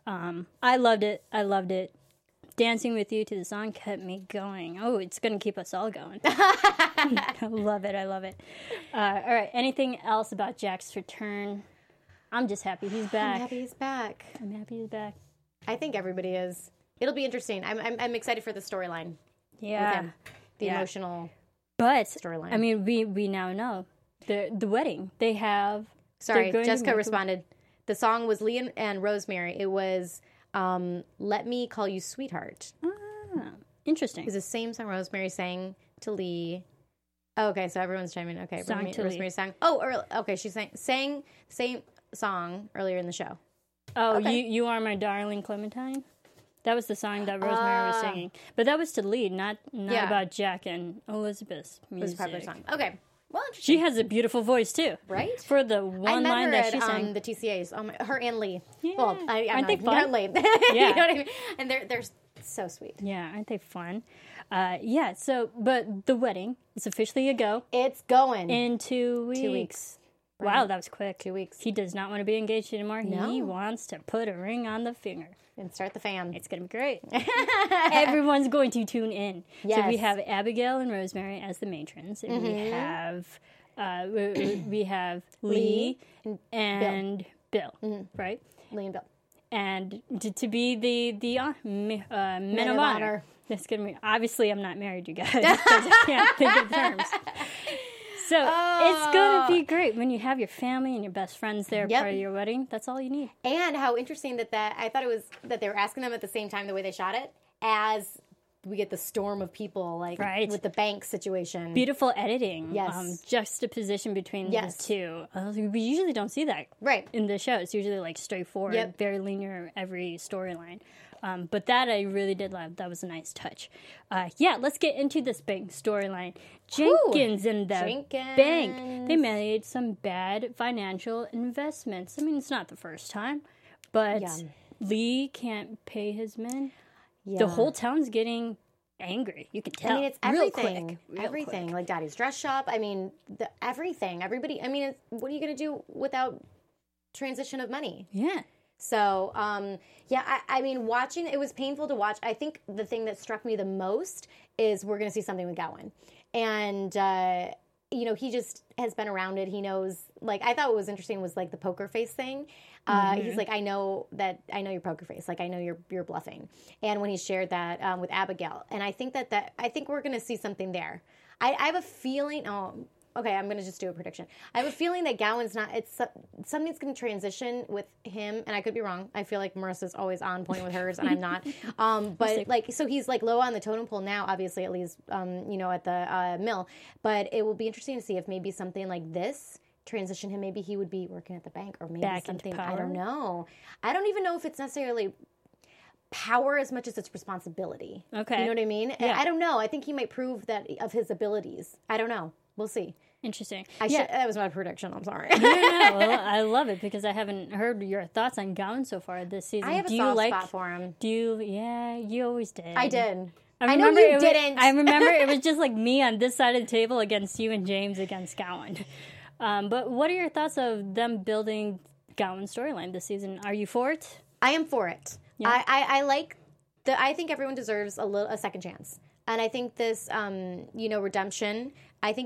S1: I loved it. I loved it. Dancing with you to the song kept me going. Oh, it's going to keep us all going. I love it. I love it. All right. Anything else about Jack's return? I'm just happy he's back.
S3: I'm happy he's back.
S1: I'm happy he's back.
S3: I think everybody is. It'll be interesting. I'm excited for the storyline with
S1: Yeah.
S3: him. The
S1: Yeah.
S3: emotional.
S1: But
S3: Storyline.
S1: I mean, we now know the wedding they have.
S3: Sorry,
S1: they're going to
S3: Jessica
S1: make a-
S3: responded. The song was Lee and Rosemary. It was "Let Me Call You Sweetheart."
S1: Interesting.
S3: It's the same song Rosemary sang to Lee. Oh, okay, so everyone's chiming. Okay,
S1: Sang to Lee.
S3: Rosemary sang. Oh, okay, she sang the same song earlier in the show.
S1: Oh,
S3: Okay.
S1: you are my darling Clementine. That was the song that Rosemary was singing, but that was to Lee, not
S3: Yeah.
S1: about Jack and Elizabeth's
S3: It was
S1: music.
S3: a popular song. Okay, well, interesting.
S1: She has a beautiful voice too,
S3: Right?
S1: For the
S3: I
S1: one
S3: met
S1: line
S3: her
S1: that
S3: at
S1: she sang.
S3: the TCAs. Her and Lee.
S1: Yeah.
S3: Well, I'm
S1: Aren't they
S3: not
S1: fun?
S3: Lee.
S1: Yeah.
S3: You know what I mean? And they're so sweet.
S1: Yeah, aren't they fun? Yeah. So, but the wedding is officially a go
S3: It's going
S1: in 2 weeks.
S3: 2 weeks.
S1: Wow, that was quick.
S3: 2 weeks.
S1: He does not want to be engaged anymore.
S3: No.
S1: He wants to put a ring on the finger.
S3: And start the fam.
S1: It's going to be great. Everyone's going to tune in.
S3: Yes.
S1: So we have Abigail and Rosemary as the matrons. And we have Lee and Bill, right?
S3: Lee and Bill.
S1: And to be the men of honor. It's going to be, obviously I'm not married, you guys, because I can't think of terms. So it's going to be great when you have your family and your best friends there part of your wedding. That's all you need.
S3: And how interesting that I thought it was that they were asking them at the same time the way they shot it, as we get the storm of people, like with the bank situation.
S1: Beautiful editing.
S3: Yes.
S1: Juxtaposition between the two. We usually don't see that in the show. It's usually like straightforward, very linear, every storyline. But that I really did love. That was a nice touch. Let's get into this bank storyline. Jenkins and the bank. They made some bad financial investments. I mean, it's not the first time, but Lee can't pay his men. Yeah. The whole town's getting angry. You can tell.
S3: I mean, it's everything.
S1: Real quick.
S3: Everything. Like Daddy's dress shop. I mean, everything. Everybody. I mean, what are you going to do without transition of money?
S1: Yeah.
S3: So, I mean, watching, it was painful to watch. I think the thing that struck me the most is we're going to see something with Gowan. And, he just has been around it. He knows, like, I thought what was interesting was, like, the poker face thing. He's like, I know your poker face. Like, I know you're bluffing. And when he shared that with Abigail. And I think I think we're going to see something there. I have a feeling, okay, I'm going to just do a prediction. I have a feeling that Gowan's something's going to transition with him, and I could be wrong. I feel like Marissa's always on point with hers, and I'm not. But, so he's, like, low on the totem pole now, obviously, at least, at the mill. But it will be interesting to see if maybe something like this transition him. Maybe he would be working at the bank, or maybe
S1: back
S3: something,
S1: into power.
S3: I don't know. I don't even know if it's necessarily power as much as it's responsibility.
S1: Okay.
S3: You know what I mean?
S1: Yeah.
S3: I don't know. I think he might prove that of his abilities. I don't know. We'll see.
S1: Interesting.
S3: That was my prediction. I'm sorry.
S1: No. Well, I love it because I haven't heard your thoughts on Gowan so far this season.
S3: I have a soft spot for him.
S1: You always did.
S3: I did.
S1: I
S3: know you didn't.
S1: I remember it was just like me on this side of the table against you and James against Gowan. But what are your thoughts of them building Gowan's storyline this season? Are you for it?
S3: I am for it. Yeah. I think everyone deserves a second chance. And I think this, redemption, I think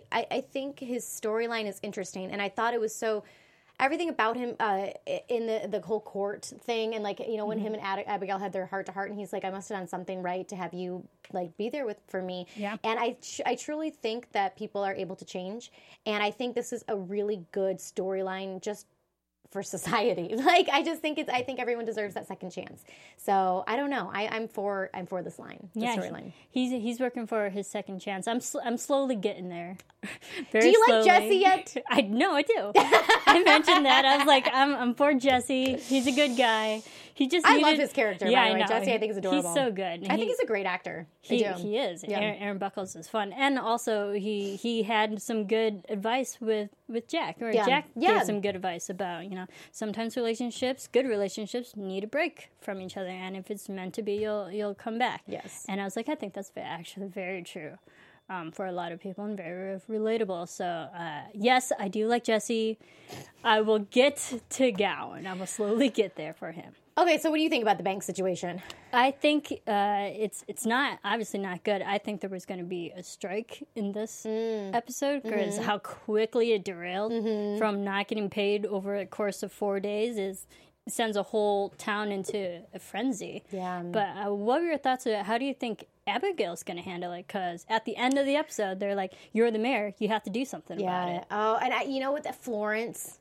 S3: his storyline is interesting. And I thought it was everything about him in the whole court thing. And, like, when him and Abigail had their heart-to-heart, and he's like, I must have done something right to have you, like, be there for me.
S1: Yeah.
S3: And I truly think that people are able to change. And I think this is a really good storyline just for society. Like, I think everyone deserves that second chance. So I don't know. I'm for this line. Storyline.
S1: He's working for his second chance. I'm slowly getting there.
S3: Do you like Jesse yet?
S1: I do. I mentioned that. I was like, I'm for Jesse. He's a good guy.
S3: I love his character.
S1: Yeah,
S3: by the way. Jesse, I think is adorable.
S1: He's so good.
S3: I think he's a great actor.
S1: He is. Yeah. Aaron Buckles is fun, and also he had some good advice with Jack. Or Jack gave some good advice about sometimes good relationships need a break from each other, and if it's meant to be, you'll come back.
S3: Yes.
S1: And I was like, I think that's actually very true. For a lot of people and very relatable. So, yes, I do like Jesse. I will get to Gowan. I will slowly get there for him.
S3: Okay, so what do you think about the bank situation?
S1: I think it's not obviously not good. I think there was going to be a strike in this episode because how quickly it derailed from not getting paid over a course of 4 days sends a whole town into a frenzy.
S3: Yeah.
S1: But what were your thoughts of it? How do you think Abigail's going to handle it? Because at the end of the episode, they're like, you're the mayor. You have to do something about it.
S3: Oh, and you know what? That Florence.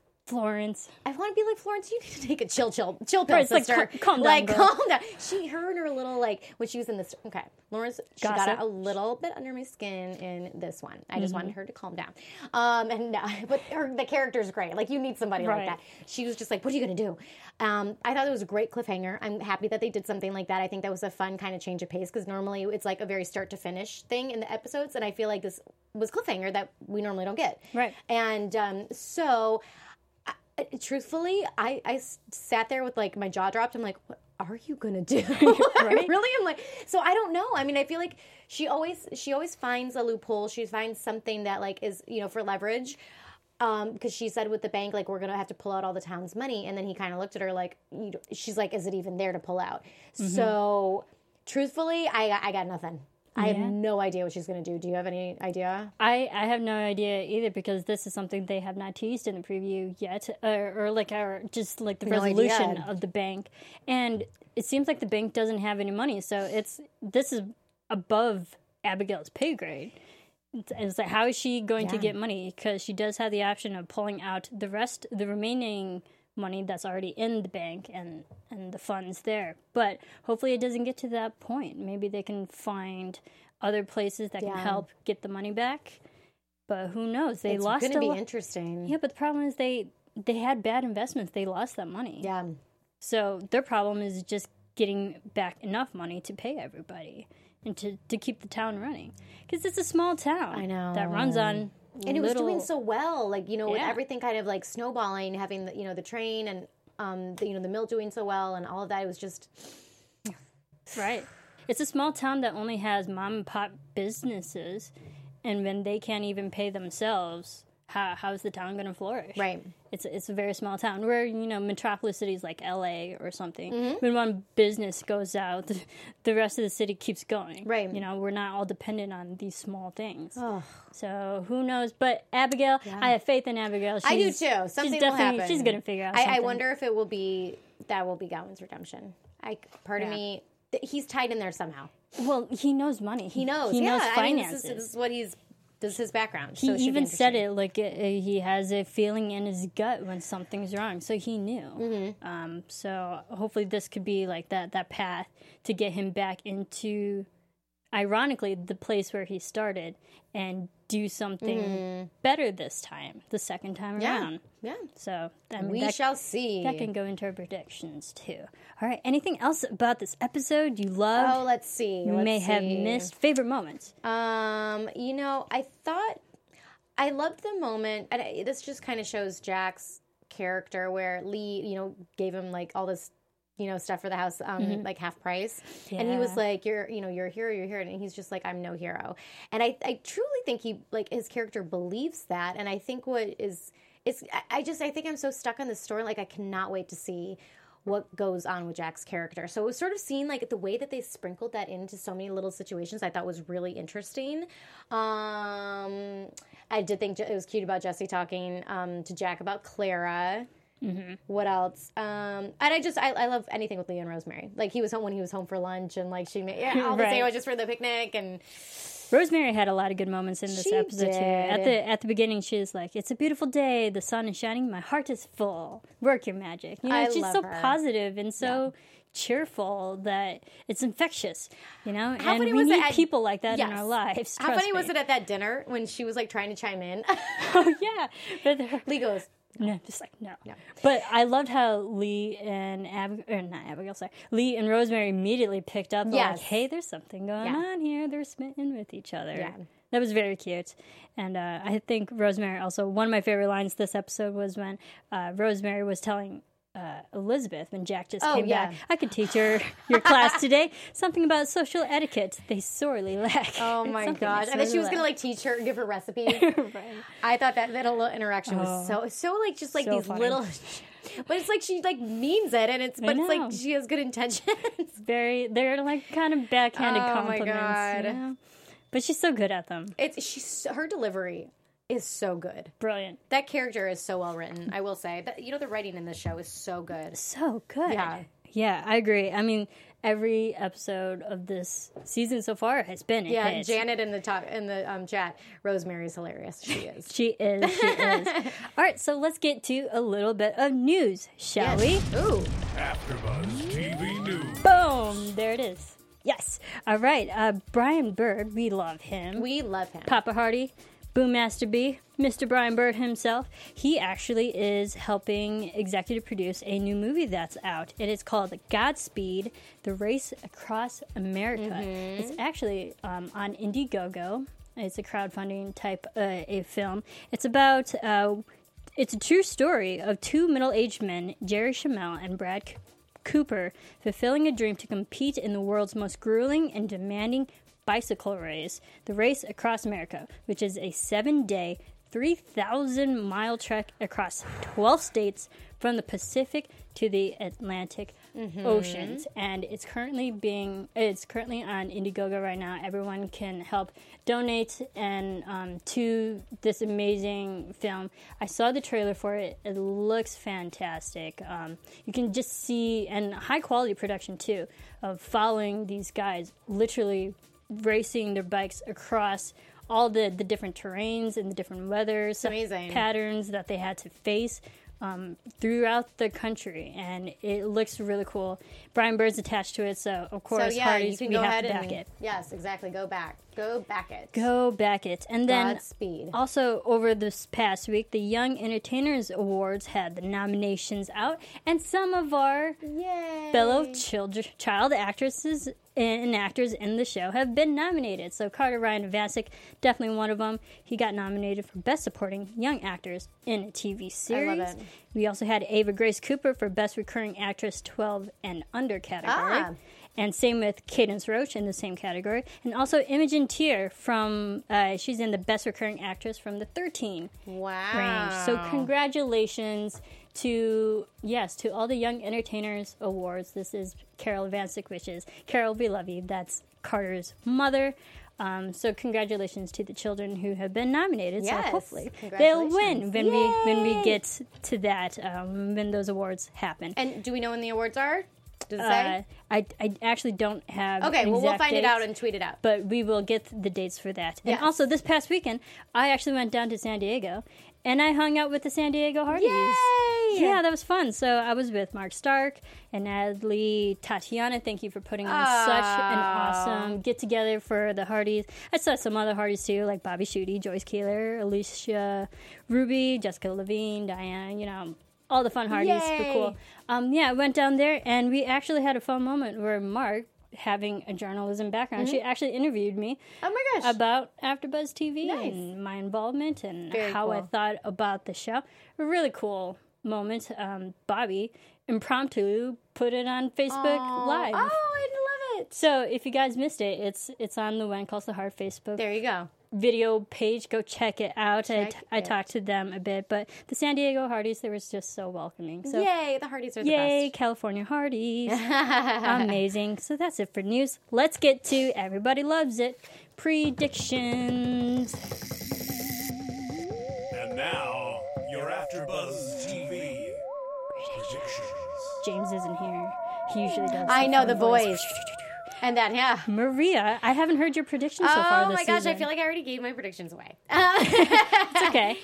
S1: I want
S3: to be like, Florence, you need to take a chill pill,
S1: right,
S3: sister.
S1: Like, calm down, girl.
S3: Calm down. Her and her little, like, when she was in this, okay, Lawrence, she
S1: Gossip.
S3: got a little bit under my skin in this one. I just wanted her to calm down. But the character's great. Like, you need somebody like that. She was just like, what are you going to do? I thought it was a great cliffhanger. I'm happy that they did something like that. I think that was a fun kind of change of pace because normally it's like a very start to finish thing in the episodes, and I feel like this was cliffhanger that we normally don't get.
S1: Right.
S3: And truthfully, I sat there with, like, my jaw dropped. I'm like, what are you gonna do? I really am like, so I don't know. I mean, I feel like she always finds a loophole. She finds something that, like, is, for leverage. because she said with the bank, like, we're going to have to pull out all the town's money. And then he kind of looked at her like, she's like, is it even there to pull out? So, truthfully, I got nothing. I have no idea what she's going to do. Do you have any idea?
S1: I have no idea either, because this is something they have not teased in the preview yet, or just like the resolution of the bank. And it seems like the bank doesn't have any money, so this is above Abigail's pay grade. It's like, how is she going to get money? Because she does have the option of pulling out the remaining money that's already in the bank and the funds there. But hopefully it doesn't get to that point. Maybe they can find other places that can help get the money back. But who knows? It's going
S3: to be interesting.
S1: Yeah, but the problem is they had bad investments. They lost that money.
S3: Yeah.
S1: So their problem is just getting back enough money to pay everybody and to keep the town running. Because it's a small town.
S3: I know.
S1: That runs on
S3: and it was doing so well, like, with everything kind of like snowballing, having the, the train and the mill doing so well and all of that. It was just
S1: right. It's a small town that only has mom and pop businesses, and when they can't even pay themselves, how's the town going to flourish?
S3: Right.
S1: It's a very small town. Where metropolis cities like LA or something. When one business goes out, the rest of the city keeps going.
S3: Right.
S1: We're not all dependent on these small things. Oh. So who knows? But Abigail, I have faith in Abigail.
S3: I do too. Something will happen.
S1: She's going to figure out something.
S3: I wonder if it will be Gawain's redemption. Part of me, he's tied in there somehow.
S1: Well, he knows money.
S3: He knows.
S1: He knows finances.
S3: This is what this is his background.
S1: He even said it like he has a feeling in his gut when something's wrong, so he knew. So hopefully this could be like that path to get him back into, ironically, the place where he started and do something better this time, the second time around. Yeah. So
S3: we shall see.
S1: That can go into our predictions too. All right. Anything else about this episode you loved?
S3: Oh, let's see.
S1: You may have missed favorite moments.
S3: I thought I loved the moment, and this just kind of shows Jack's character where Lee, gave him like all this, stuff for the house, like half price. Yeah. And he was like, you're a hero, you're a hero. And he's just like, I'm no hero. And I truly think his character believes that. And I think I think I'm so stuck on this story. Like, I cannot wait to see what goes on with Jack's character. So it was sort of seeing like the way that they sprinkled that into so many little situations I thought was really interesting. I did think it was cute about Jesse talking to Jack about Clara. What else? And I love anything with Leah and Rosemary. Like, he was home when he was home for lunch, and like she made all the sandwiches for the picnic. And
S1: Rosemary had a lot of good moments in this episode too. At the beginning, she was like, "It's a beautiful day. The sun is shining. My heart is full. Work your magic." She's so positive and so cheerful that it's infectious. And we need people like that in our lives.
S3: How funny was it at that dinner when she was like trying to chime in?
S1: Oh yeah, but
S3: Lee goes,
S1: no, just like no. But I loved how Lee and Lee and Rosemary immediately picked up. Like, hey, there's something going on here. They're smitten with each other. Yeah. That was very cute. And I think Rosemary also, one of my favorite lines this episode was when Rosemary was telling Elizabeth, when Jack just came back, I could teach your class today something about social etiquette they sorely lack.
S3: Oh my gosh. And then she was going to like teach her, give her recipes. Right. I thought that little interaction was so like just like so these funny. Little but it's like she like means it, and it's like she has good intentions.
S1: They're like kind of backhanded compliments.
S3: My God.
S1: But she's so good at them.
S3: Her delivery is so good.
S1: Brilliant.
S3: That character is so well written, I will say. The writing in this show is so good.
S1: So good. Yeah, I agree. I mean, every episode of this season so far has been a hit.
S3: Janet in the chat, Rosemary's hilarious. She is.
S1: She is. All right, so let's get to a little bit of news, shall we?
S3: Ooh.
S2: AfterBuzz TV News.
S1: Boom! There it is. Yes. All right. Brian Bird, we love him.
S3: We love him.
S1: Papa Hardy. Boommaster B, Mr. Brian Bird himself, he actually is helping executive produce a new movie that's out. It is called Godspeed, The Race Across America. It's actually on Indiegogo. It's a crowdfunding type a film. It's about, it's a true story of two middle-aged men, Jerry Shamel and Brad Cooper, fulfilling a dream to compete in the world's most grueling and demanding bicycle race, the Race Across America, which is a 7-day, 3,000-mile trek across 12 states from the Pacific to the Atlantic oceans, and it's currently on Indiegogo right now. Everyone can help donate and to this amazing film. I saw the trailer for it. It looks fantastic. You can just see, and high quality production too, of following these guys literally racing their bikes across all the different terrains and the different weathers,
S3: amazing
S1: patterns that they had to face throughout the country, and it looks really cool. Brian Bird's attached to it, so of course, Hardy's, we have to back it.
S3: Yes, exactly. Go back it.
S1: Go back it. And then
S3: Godspeed.
S1: Also over this past week, the Young Entertainers Awards had the nominations out, and some of our fellow child actresses and actors in the show have been nominated. So Carter Ryan Vancic, definitely one of them. He got nominated for Best Supporting Young Actors in a TV series.
S3: I love it.
S1: We also had Ava Grace Cooper for Best Recurring Actress 12 and Under category. And same with Cadence Roach in the same category. And also Imogen Teer from, she's in the Best Recurring Actress from the 13 range. So congratulations to all the Young Entertainers Awards. This is Carol Vancic, which is Carol, we love you. That's Carter's mother. So congratulations to the children who have been nominated.
S3: Yes,
S1: so hopefully they'll win when we get to that, when those awards happen.
S3: And do we know when the awards are? Does it say?
S1: I actually don't have.
S3: Okay, well, we'll find
S1: dates,
S3: it out and tweet it out.
S1: But we will get the dates for that. And
S3: Yes.
S1: also, this past weekend, I actually went down to San Diego, and I hung out with the San Diego Hardys.
S3: Yay!
S1: Yeah, that was fun. So I was with Mark Stark and Natalie Tatiana. Thank you for putting on such an awesome get-together for the Hardys. I saw some other Hardys, too, like Bobby Schutte, Joyce Keeler, Alicia Ruby, Jessica Levine, Diane, all the fun Hardys were cool. I went down there, and we actually had a fun moment where Mark, having a journalism background, she actually interviewed me about AfterBuzz TV and my involvement and how I thought about the show. A really cool moment. Bobby impromptu put it on Facebook Live.
S3: Oh, I love it.
S1: So if you guys missed it, it's on the When Calls the Heart Facebook
S3: There you go.
S1: video page. Go check it out. I
S3: it.
S1: talked to them a bit, but the San Diego Hardys, they were just so welcoming. So
S3: Yay, the Hardys are the
S1: yay,
S3: best.
S1: California Hardys. Amazing. So that's it for news. Let's get to Everybody Loves It. Predictions.
S2: And now, your AfterBuzz TV predictions.
S1: James isn't here. He usually does.
S3: I know the voice. And that,
S1: Maria, I haven't heard your predictions so far
S3: Oh
S1: this
S3: my gosh,
S1: season.
S3: I feel like I already gave my predictions away.
S1: It's okay.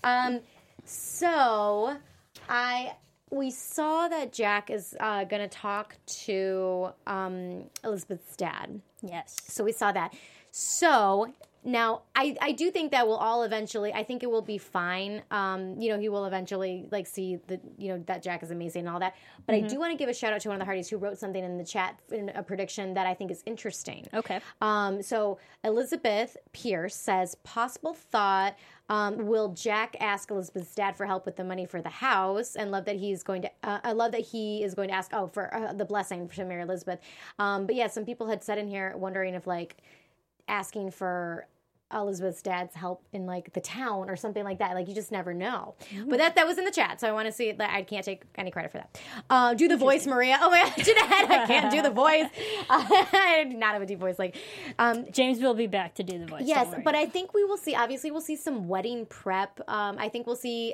S3: So, we saw that Jack is going to talk to Elizabeth's dad.
S1: Yes.
S3: So we saw that. So now I do think that we'll all eventually, I think it will be fine. He will eventually see that Jack is amazing and all that. But I do want to give a shout out to one of the Hardys who wrote something in the chat in a prediction that I think is interesting.
S1: Okay.
S3: So Elizabeth Pierce says, possible thought, will Jack ask Elizabeth's dad for help with the money for the house? And love that he's going to, I love that he is going to ask, for the blessing to marry Elizabeth. But yeah, some people had said in here wondering if asking for Elizabeth's dad's help in the town or something like that. You just never know. But that was in the chat, so I want to see that. I can't take any credit for that. Do the voice, Maria. Oh my God, Jeanette, I can't do the voice. I do not have a deep voice.
S1: James will be back to do the voice.
S3: Yes, but I think we will see. Obviously, we'll see some wedding prep. I think we'll see.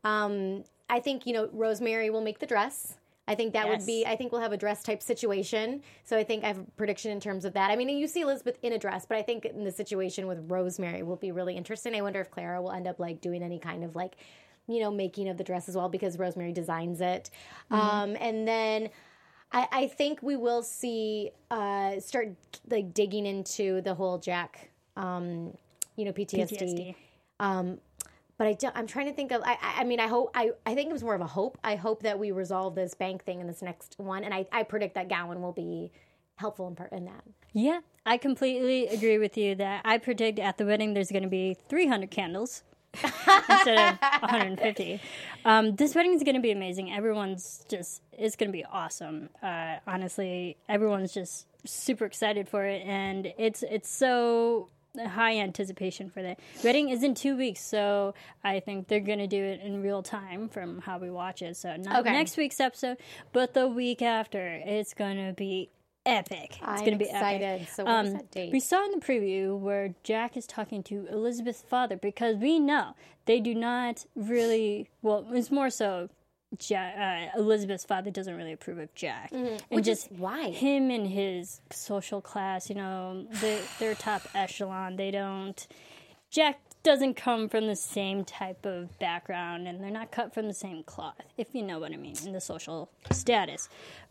S3: Rosemary will make the dress. I think that would be, I think we'll have a dress type situation. So I think I have a prediction in terms of that. I mean, you see Elizabeth in a dress, but I think in the situation with Rosemary will be really interesting. I wonder if Clara will end up doing any kind of making of the dress as well, because Rosemary designs it. And then I think we will see, start digging into the whole Jack, PTSD. But I'm trying to think of, I think it was more of a hope. I hope that we resolve this bank thing in this next one. And I predict that Gowan will be helpful in that.
S1: Yeah, I completely agree with you that I predict at the wedding there's going to be 300 candles instead of 150. This wedding is going to be amazing. It's going to be awesome. Honestly, everyone's just super excited for it. And it's so high anticipation for that. Wedding is in 2 weeks, so I think they're going to do it in real time from how we watch it. So not next week's episode, but the week after. It's going to be epic. It's going to be
S3: excited.
S1: epic.
S3: So what is that date?
S1: We saw in the preview where Jack is talking to Elizabeth's father because we know they do not really, well, it's more so Elizabeth's father doesn't really approve of Jack. And
S3: Which
S1: just
S3: is why?
S1: him and his social class, they're top echelon. Jack doesn't come from the same type of background, and they're not cut from the same cloth, if you know what I mean, in the social status.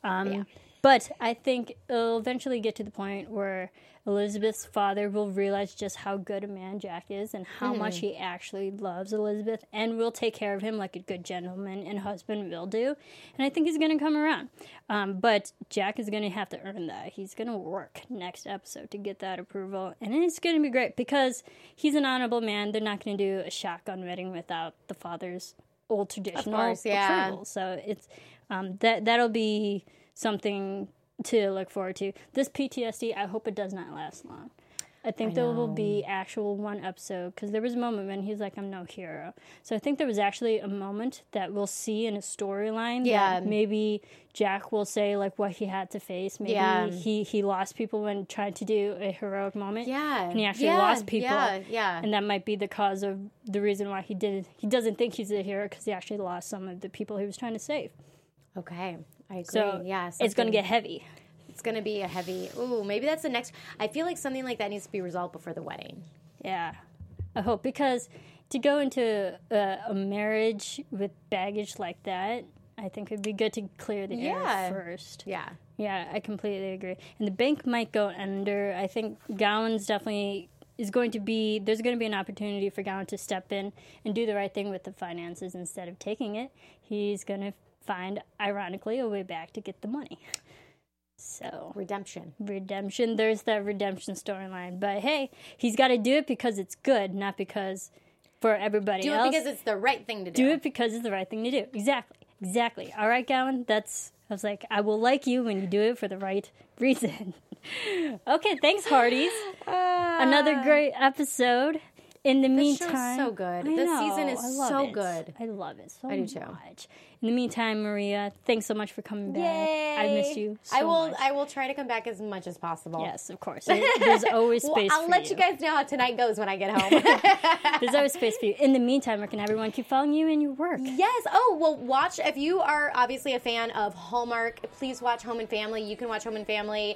S1: But I think it'll eventually get to the point where Elizabeth's father will realize just how good a man Jack is and how much he actually loves Elizabeth and will take care of him like a good gentleman and husband will do. And I think he's going to come around. But Jack is going to have to earn that. He's going to work next episode to get that approval. And it's going to be great because he's an honorable man. They're not going to do a shotgun wedding without the father's old traditional approval. So it's that'll be something to look forward to. This PTSD, I hope it does not last long. I think there will be actual one episode, because there was a moment when he's like, I'm no hero. So I think there was actually a moment that we'll see in a storyline that maybe Jack will say like what he had to face. Maybe he lost people when trying to do a heroic moment. Yeah. And he actually lost people.
S3: Yeah.
S1: And that might be the cause of the reason why he doesn't think he's a hero, because he actually lost some of the people he was trying to save.
S3: Okay. I agree.
S1: So it's going to get heavy.
S3: It's going to be a heavy... Ooh, maybe that's the next... I feel like something like that needs to be resolved before the wedding.
S1: Yeah. I hope, because to go into a marriage with baggage like that, I think it'd be good to clear the air first.
S3: Yeah.
S1: Yeah, I completely agree. And the bank might go under. I think Gowan's definitely... there's going to be an opportunity for Gowan to step in and do the right thing with the finances instead of taking it. He's going to find, ironically, a way back to get the money. So
S3: redemption.
S1: There's that redemption storyline. But hey, he's got to do it because it's good, not because for everybody else.
S3: Do it because it's the right thing to do.
S1: Do it because it's the right thing to do. Exactly. All right, Gowan. I was like, I will like you when you do it for the right reason. Okay, thanks, Hearties. Another great episode. In the meantime,
S3: so good. This season is so good.
S1: I love it so
S3: I do too.
S1: much. In the meantime, Maria, thanks so much for coming back.
S3: Yay.
S1: I miss you so much.
S3: I will try to come back as much as possible.
S1: Yes, of course. There's always space
S3: I'll let you guys know how tonight goes when I get home.
S1: There's always space for you. In the meantime, where can everyone keep following you and your work?
S3: Yes. Oh, well, watch. If you are obviously a fan of Hallmark, please watch Home and Family. You can watch Home and Family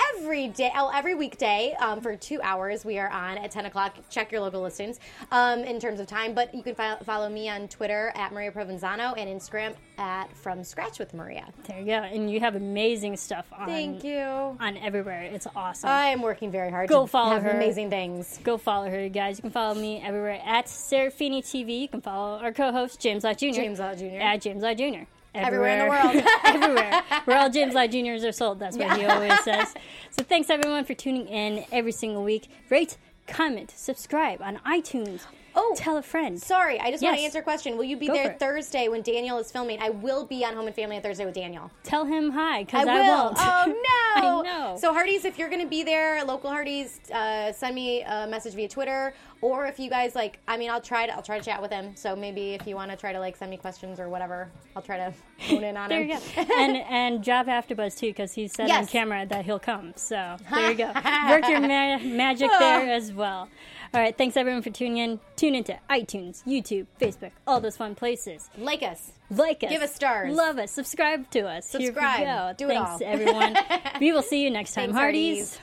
S3: every weekday for 2 hours. We are on at 10 o'clock. Check your local listings in terms of time. But you can follow me on Twitter at Maria Provenzano and Instagram at From Scratch with Maria.
S1: There you go. And you have amazing stuff on.
S3: Thank you.
S1: On everywhere. It's awesome.
S3: I am working very hard
S1: to
S3: have
S1: her.
S3: Amazing things.
S1: Go follow her, you guys. You can follow me everywhere at Serafini TV. You can follow our co-host, James Lott Jr. At James Lott Jr.
S3: Everywhere in the world.
S1: Everywhere. Where all James Lott Jr.'s are sold. That's what he always says. So thanks, everyone, for tuning in every single week. Rate, comment, subscribe on iTunes.
S3: Oh,
S1: tell a friend.
S3: Sorry, I just want to answer a question. Will you be there
S1: for
S3: Thursday when Daniel is filming? I will be on Home and Family on Thursday with Daniel.
S1: Tell him hi, because I
S3: will.
S1: won't.
S3: Oh, no.
S1: I know.
S3: So, Hearties, if you're going to be there, local Hearties, send me a message via Twitter. Or if you guys, I'll try to chat with him. So maybe if you want to try to, send me questions or whatever, I'll try to hone in on him.
S1: There you go. And Job AfterBuzz, too, because he said on camera that he'll come. So, there you go. Work your magic there as well. All right, thanks everyone for tuning in. Tune into iTunes, YouTube, Facebook, all those fun places.
S3: Like us.
S1: Give
S3: us stars.
S1: Love us. Subscribe to us.
S3: Subscribe.
S1: Here we go.
S3: Do
S1: thanks,
S3: it all.
S1: everyone. We will see you next time.
S3: Thanks,
S1: Hearties.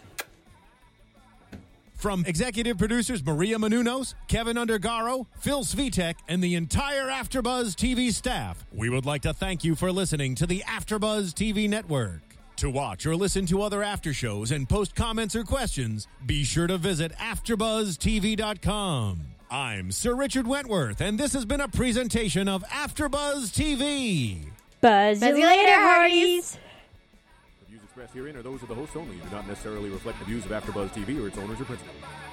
S2: From executive producers Maria Menounos, Kevin Undergaro, Phil Svitek, and the entire AfterBuzz TV staff, we would like to thank you for listening to the AfterBuzz TV network. To watch or listen to other after shows and post comments or questions, be sure to visit AfterBuzzTV.com. I'm Sir Richard Wentworth, and this has been a presentation of AfterBuzz TV.
S1: Buzz you later, Hearties.
S6: The views expressed herein are those of the host only and do not necessarily reflect the views of AfterBuzz TV or its owners or principals.